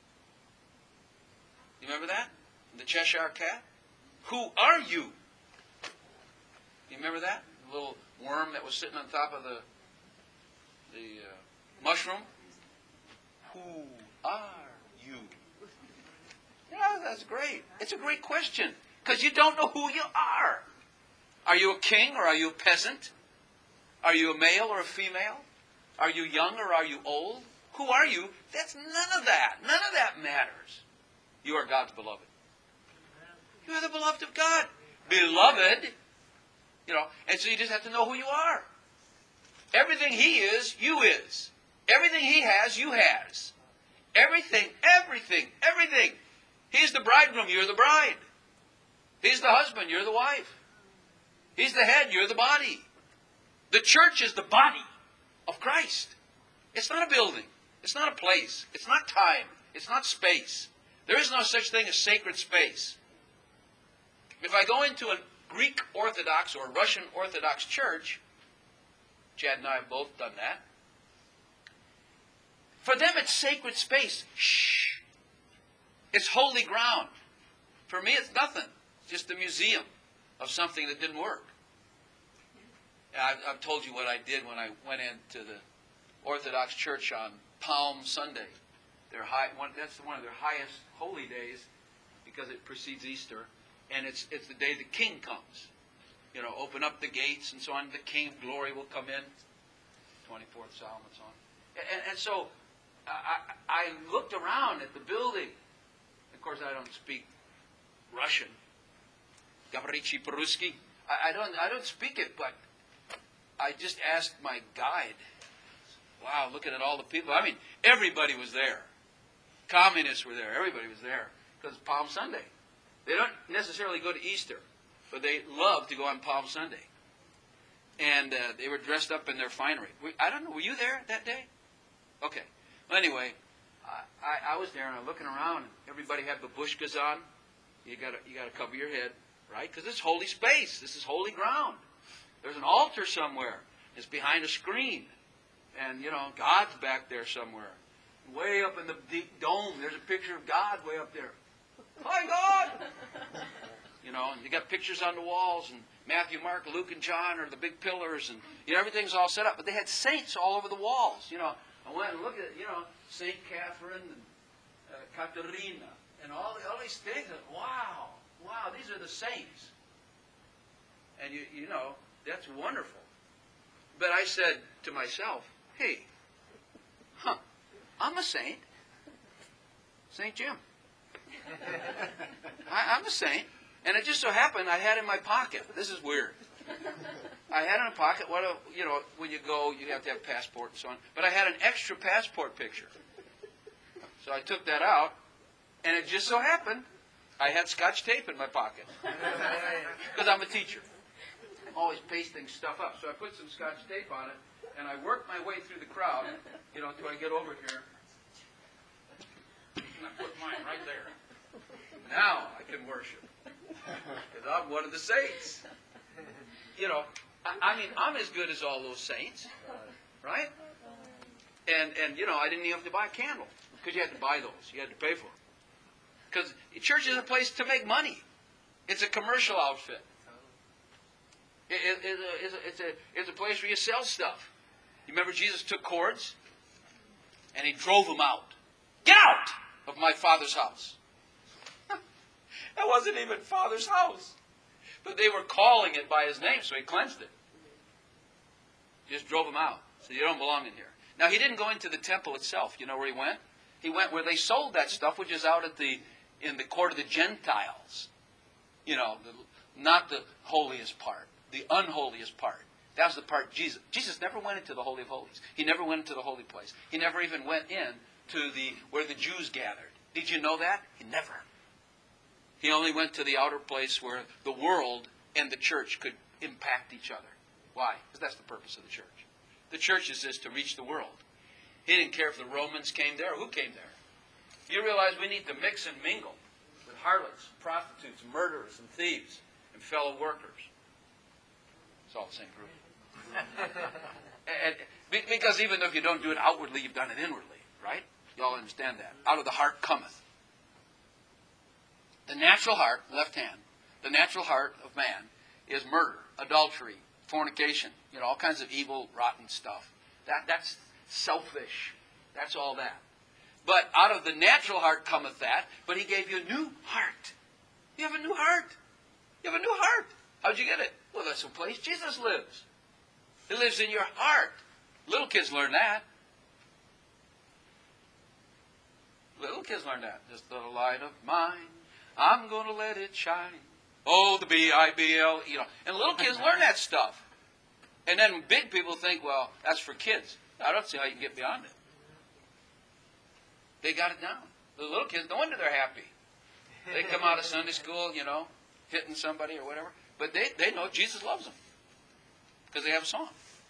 You remember that? The Cheshire Cat? Who are you? You remember that? The little worm that was sitting on top of the mushroom? Who are you? Yeah, that's great. It's a great question. Because you don't know who you are. Are you a king or are you a peasant? Are you a male or a female? Are you young or are you old? Who are you? That's none of that. None of that matters. You are God's beloved. You are the beloved of God. Beloved. And so you just have to know who you are. Everything He is, you is. Everything He has, you has. Everything. He's the bridegroom, you're the bride. He's the husband, you're the wife. He's the head, you're the body. The church is the body of Christ. It's not a building. It's not a place. It's not time. It's not space. There is no such thing as sacred space. If I go into a Greek Orthodox or Russian Orthodox church, Chad and I have both done that, for them it's sacred space. Shh. It's holy ground. For me it's nothing. It's just a museum of something that didn't work. I've told you what I did when I went into the Orthodox Church on Palm Sunday. That's one of their highest holy days because it precedes Easter. And it's the day the King comes. You know, open up the gates and so on. The King of Glory will come in. 24th Psalm and so on. And so I looked around at the building. Of course, I don't speak Russian. Gavrichi Peruski. I don't speak it, but I just asked my guide. Wow, looking at all the people. I mean, everybody was there. Communists were there. Everybody was there. Because it's Palm Sunday. They don't necessarily go to Easter, but they love to go on Palm Sunday. And they were dressed up in their finery. I don't know, were you there that day? Okay. Well, anyway, I was there and I'm looking around. And everybody had babushkas on. You got to cover your head, right? Because it's holy space. This is holy ground. There's an altar somewhere. It's behind a screen. And, you know, God's back there somewhere. Way up in the deep dome, there's a picture of God way up there. Hi, God! You know, and you got pictures on the walls, and Matthew, Mark, Luke, and John are the big pillars, and, you know, everything's all set up. But they had saints all over the walls. You know, I went and looked at, you know, St. Catherine and Caterina, and all these things. And, wow, these are the saints. And, you know, that's wonderful. But I said to myself, hey, I'm a saint. St. Jim. I'm a saint. And it just so happened I had in my pocket. This is weird. I had in my pocket, you know, when you go, you have to have a passport and so on. But I had an extra passport picture. So I took that out, and it just so happened I had Scotch tape in my pocket. Because I'm a teacher. I'm always pasting stuff up. So I put some Scotch tape on it, and I worked my way through the crowd, you know, until I get over here. And I put mine right there. Now I can worship. Because I'm one of the saints. You know, I mean, I'm as good as all those saints. Right? And you know, I didn't even have to buy a candle. Because you had to buy those. You had to pay for them. Because church is a place to make money. It's a commercial outfit. It's a place where you sell stuff. You remember Jesus took cords? And he drove them out. Get out of my Father's house. That wasn't even Father's house. But they were calling it by his name, so he cleansed it. He just drove them out. So you don't belong in here. Now, he didn't go into the temple itself. You know where he went? He went where they sold that stuff, which is out in the court of the Gentiles. You know, not the holiest part, the unholiest part. That was the part Jesus never went into the Holy of Holies. He never went into the holy place. He never even went in to where the Jews gathered. Did you know that? He never. He only went to the outer place where the world and the church could impact each other. Why? Because that's the purpose of the church. The church is to reach the world. He didn't care if the Romans came there or who came there. You realize we need to mix and mingle with harlots, prostitutes, murderers, and thieves, and fellow workers. It's all the same group. Because even if you don't do it outwardly, you've done it inwardly, right? You all understand that. Out of the heart cometh. The natural heart, left hand, the natural heart of man is murder, adultery, fornication, you know, all kinds of evil, rotten stuff. That's selfish. That's all that. But out of the natural heart cometh that, but he gave you a new heart. You have a new heart. You have a new heart. How'd you get it? Well, that's the place Jesus lives. He lives in your heart. Little kids learn that. Little kids learn that. Just the light of mine, I'm going to let it shine. Oh, the B-I-B-L, you know. And little kids learn that stuff. And then big people think, well, that's for kids. I don't see how you can get beyond it. They got it down. The little kids, no wonder they're happy. They come out of Sunday school, you know, hitting somebody or whatever. But they know Jesus loves them. Because they have a song.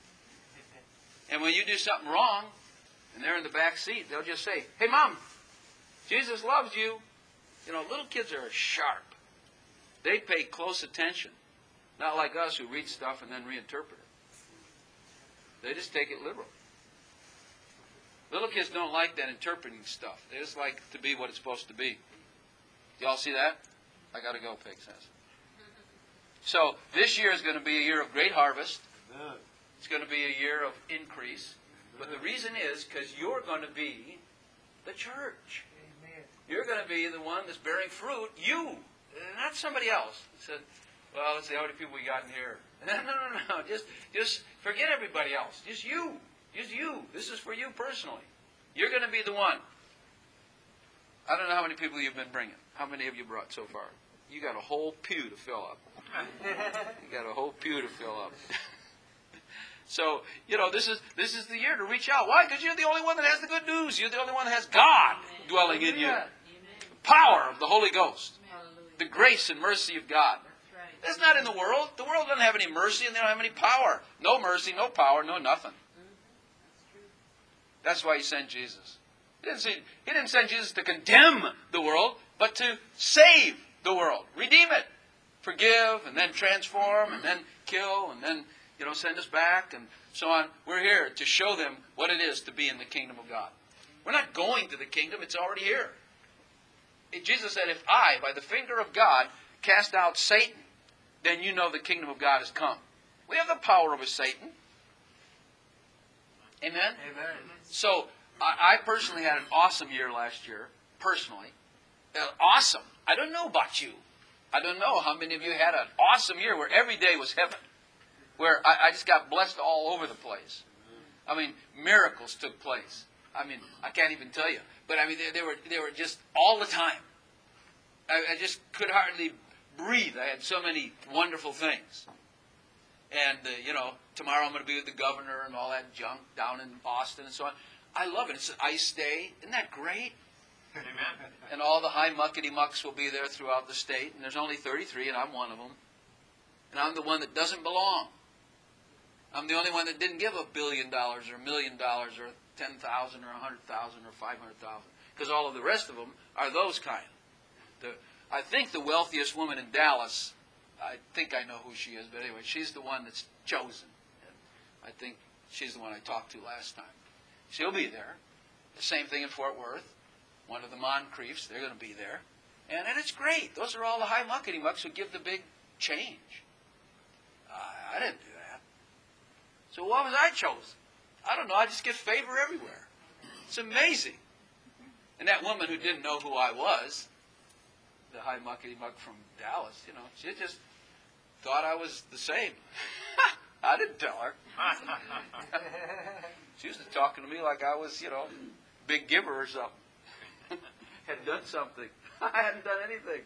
And when you do something wrong, and they're in the back seat, they'll just say, "Hey, Mom, Jesus loves you." You know, little kids are sharp. They pay close attention. Not like us who read stuff and then reinterpret it. They just take it literal. Little kids don't like that interpreting stuff. They just like to be what it's supposed to be. Y'all see that? I got to go, Pig says. So this year is going to be a year of great harvest. It's going to be a year of increase. But the reason is because you're going to be the church. You're going to be the one that's bearing fruit. You, not somebody else. Said, "Well, let's see how many people we got in here." No. Just forget everybody else. Just you. Just you. This is for you personally. You're going to be the one. I don't know how many people you've been bringing. How many have you brought so far? You got a whole pew to fill up. You got a whole pew to fill up. So, this is the year to reach out. Why? Because you're the only one that has the good news. You're the only one that has God dwelling in you. The power of the Holy Ghost. The grace and mercy of God. That's not in the world. The world doesn't have any mercy and they don't have any power. No mercy, no power, no nothing. That's why He sent Jesus. He didn't send Jesus to condemn the world, but to save the world. Redeem it. Forgive, and then transform, and then kill, and then, send us back, and so on. We're here to show them what it is to be in the kingdom of God. We're not going to the kingdom. It's already here. Jesus said, "If I, by the finger of God, cast out Satan, then you know the kingdom of God has come." We have the power over Satan. Amen? Amen. So, I personally had an awesome year last year. Personally. Awesome. I don't know about you. I don't know how many of you had an awesome year where every day was heaven. Where I just got blessed all over the place. I mean, miracles took place. I mean, I can't even tell you. But I mean, they were just all the time. I just could hardly breathe. I had so many wonderful things. And, tomorrow I'm going to be with the governor and all that junk down in Austin and so on. I love it. It's an ice day. Isn't that great? Amen. And all the high muckety-mucks will be there throughout the state. And there's only 33, and I'm one of them. And I'm the one that doesn't belong. I'm the only one that didn't give $1 billion or $1 million or 10,000 or 100,000 or 500,000. Because all of the rest of them are those kind. I think the wealthiest woman in Dallas, I think I know who she is, but anyway, she's the one that's chosen. And I think she's the one I talked to last time. She'll be there. The same thing in Fort Worth. One of the Moncriefs, they're going to be there. And it's great. Those are all the high muckety-mucks who give the big change. I didn't do that. So why was I chosen? I don't know. I just get favor everywhere. It's amazing. And that woman who didn't know who I was, the high muckety-muck from Dallas, she just thought I was the same. I didn't tell her. She was talking to me like I was, big giver or something. Had done something. I hadn't done anything.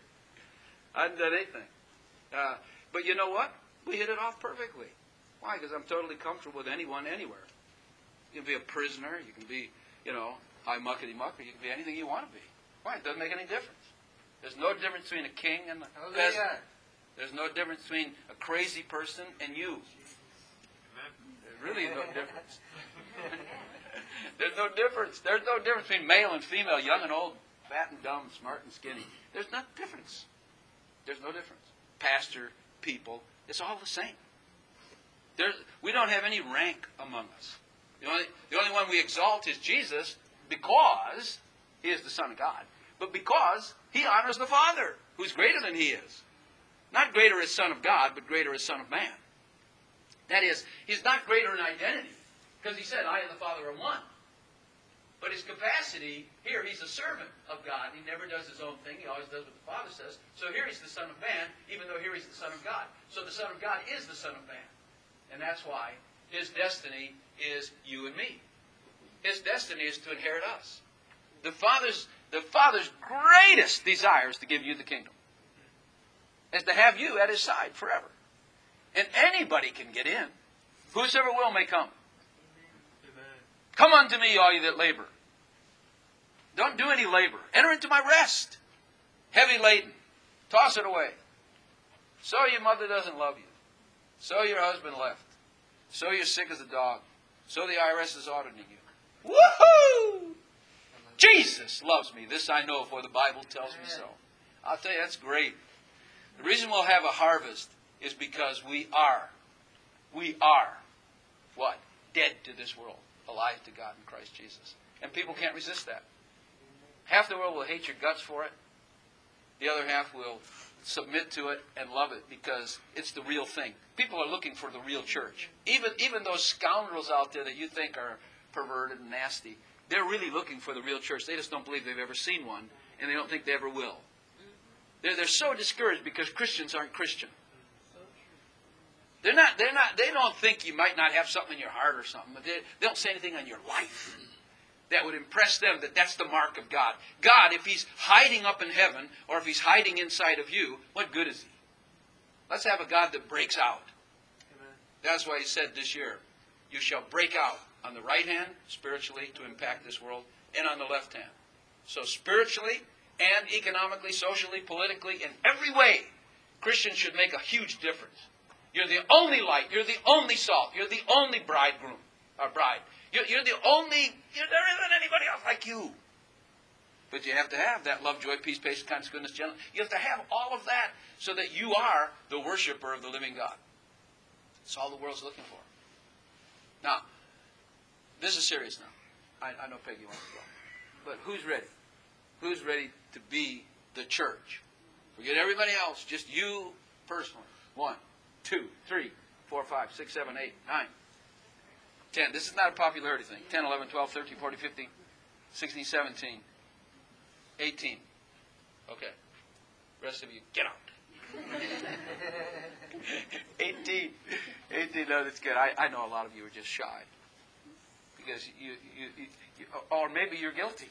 But you know what? We hit it off perfectly. Why? Because I'm totally comfortable with anyone, anywhere. You can be a prisoner. You can be, high muckety-muck, or you can be anything you want to be. Why? It doesn't make any difference. There's no difference between a king and a peasant. There's no difference between a crazy person and you. There's really no difference. There's no difference. There's no difference between male and female, young and old, fat and dumb, smart and skinny. There's no difference. There's no difference. Pastor, people, it's all the same. We don't have any rank among us. The only one we exalt is Jesus because He is the Son of God, but because He honors the Father, who's greater than He is. Not greater as Son of God, but greater as Son of Man. That is, He's not greater in identity, because He said, "I and the Father are one." But His capacity, here He's a servant of God. He never does His own thing. He always does what the Father says. So here He's the Son of Man, even though here He's the Son of God. So the Son of God is the Son of Man. And that's why His destiny is you and me. His destiny is to inherit us. The Father's greatest desire is to give you the kingdom. Is to have you at His side forever. And anybody can get in. Whosoever will may come. Come unto me, all you that labor. Don't do any labor. Enter into my rest. Heavy laden. Toss it away. So your mother doesn't love you. So your husband left. So you're sick as a dog. So the IRS is auditing you. Woohoo! Jesus loves me. This I know, for the Bible tells me so. I'll tell you, that's great. The reason we'll have a harvest is because we are what? Dead to this world, alive to God in Christ Jesus. And people can't resist that. Half the world will hate your guts for it. The other half will submit to it and love it because it's the real thing. People are looking for the real church. Even those scoundrels out there that you think are perverted and nasty, they're really looking for the real church. They just don't believe they've ever seen one, and they don't think they ever will. They're so discouraged because Christians aren't Christian. They don't think you might not have something in your heart or something, but they don't say anything on your life that would impress them that that's the mark of God. God, if He's hiding up in heaven, or if He's hiding inside of you, what good is He? Let's have a God that breaks out. Amen. That's why He said this year, you shall break out on the right hand, spiritually, to impact this world, and on the left hand. So spiritually and economically, socially, politically, in every way, Christians should make a huge difference. You're the only light. You're the only salt. You're the only bridegroom or bride. You're the only. There isn't anybody else like you. But you have to have that love, joy, peace, patience, kindness, goodness, gentleness. You have to have all of that so that you are the worshiper of the living God. That's all the world's looking for. Now, this is serious now. I know Peggy wants to go. But who's ready? Who's ready to be the church? Forget everybody else. Just you personally. 1, 2, 3, 4, 5, 6, 7, 8, 9, 10. This is not a popularity thing. 10, 11, 12, 13, 14, 15, 16, 17, 18. Okay. Rest of you, get out. 18. No, that's good. I know a lot of you are just shy. Because you or maybe you're guilty.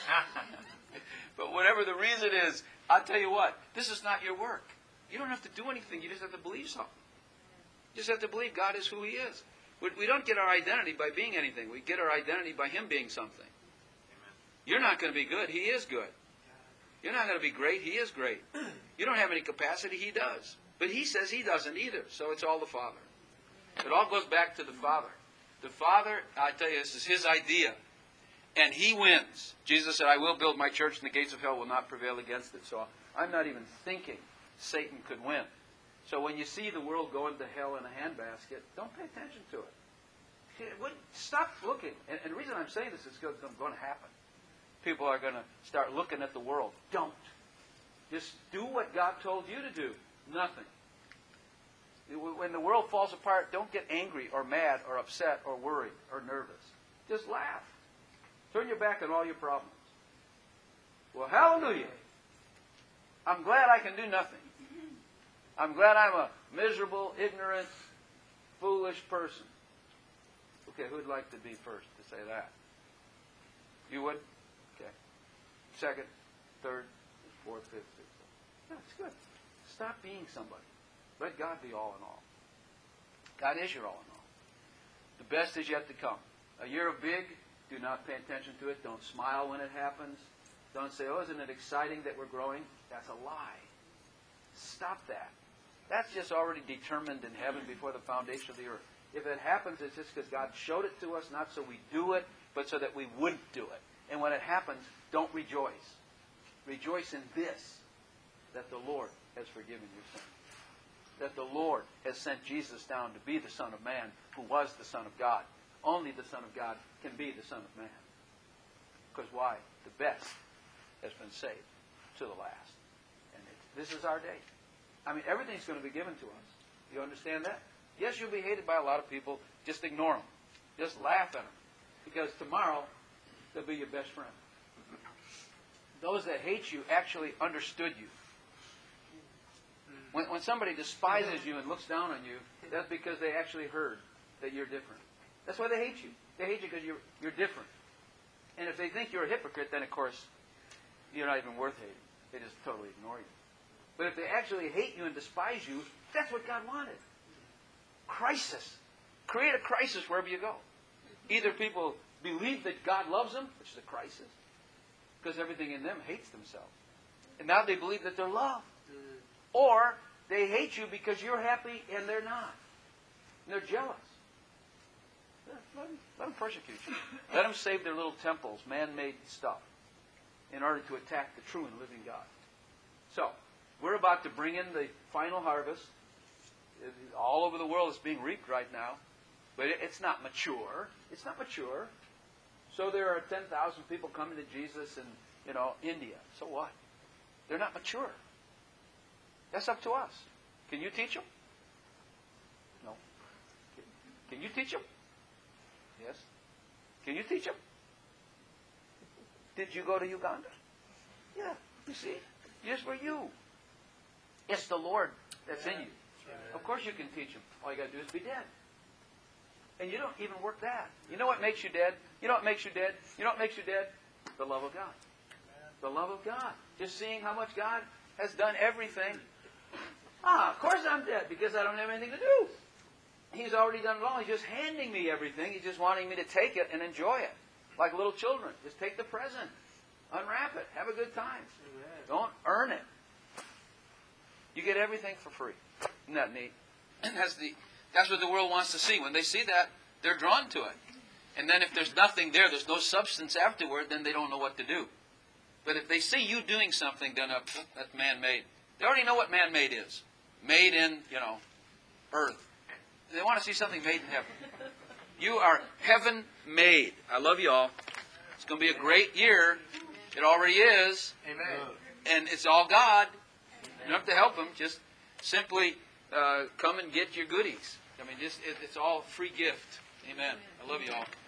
But whatever the reason is, I'll tell you what, this is not your work. You don't have to do anything. You just have to believe something. You just have to believe God is who He is. We don't get our identity by being anything. We get our identity by Him being something. You're not going to be good. He is good. You're not going to be great. He is great. You don't have any capacity. He does. But He says He doesn't either. So it's all the Father. It all goes back to the Father. The Father, I tell you, this is His idea. And He wins. Jesus said, I will build my church and the gates of hell will not prevail against it. So I'm not even thinking Satan could win. So when you see the world going to hell in a handbasket, don't pay attention to it. Stop looking. And the reason I'm saying this is because it's going to happen. People are going to start looking at the world. Don't. Just do what God told you to do. Nothing. When the world falls apart, don't get angry or mad or upset or worried or nervous. Just laugh. Turn your back on all your problems. Well, hallelujah. I'm glad I can do nothing. I'm glad I'm a miserable, ignorant, foolish person. Okay, who'd like to be first to say that? You would? Okay. Second, third, fourth, fifth, sixth. Yeah, it's good. Stop being somebody. Let God be all in all. God is your all in all. The best is yet to come. A year of big, do not pay attention to it. Don't smile when it happens. Don't say, oh, isn't it exciting that we're growing? That's a lie. Stop that. That's just already determined in heaven before the foundation of the earth. If it happens, it's just because God showed it to us, not so we do it, but so that we wouldn't do it. And when it happens, don't rejoice. Rejoice in this, that the Lord has forgiven your sins. That the Lord has sent Jesus down to be the Son of Man, who was the Son of God. Only the Son of God can be the Son of Man. Because why? The best has been saved to the last. And this is our day. I mean, everything's going to be given to us. You understand that? Yes, you'll be hated by a lot of people. Just ignore them. Just laugh at them. Because tomorrow, they'll be your best friend. Those that hate you actually understood you. When somebody despises you and looks down on you, that's because they actually heard that you're different. That's why they hate you. They hate you because you're different. And if they think you're a hypocrite, then of course, you're not even worth hating. They just totally ignore you. But if they actually hate you and despise you, that's what God wanted. Crisis. Create a crisis wherever you go. Either people believe that God loves them, which is a crisis, because everything in them hates themselves. And now they believe that they're loved. Or they hate you because you're happy and they're not. And they're jealous. Let them persecute you. Let them save their little temples, man-made stuff, in order to attack the true and living God. So, we're about to bring in the final harvest. All over the world it's being reaped right now. But it's not mature. It's not mature. So there are 10,000 people coming to Jesus in, India. So what? They're not mature. That's up to us. Can you teach them? No. Can you teach them? Yes. Can you teach them? Did you go to Uganda? Yeah. You see? Just were you. It's the Lord that's in you. Of course you can teach them. All you got to do is be dead. And you don't even work that. You know what makes you dead? You know what makes you dead? You know what makes you dead? The love of God. The love of God. Just seeing how much God has done everything. Of course I'm dead because I don't have anything to do. He's already done it all. He's just handing me everything. He's just wanting me to take it and enjoy it. Like little children. Just take the present. Unwrap it. Have a good time. Don't earn it. You get everything for free. Isn't that neat? And that's what the world wants to see. When they see that, they're drawn to it. And then if there's nothing there, there's no substance afterward, then they don't know what to do. But if they see you doing something, then that's man-made. They already know what man-made is. Made in, earth. They want to see something made in heaven. You are heaven-made. I love you all. It's going to be a great year. It already is. Amen. And it's all God. You don't have to help them. Just simply come and get your goodies. I mean, it's all free gift. Amen. I love you all.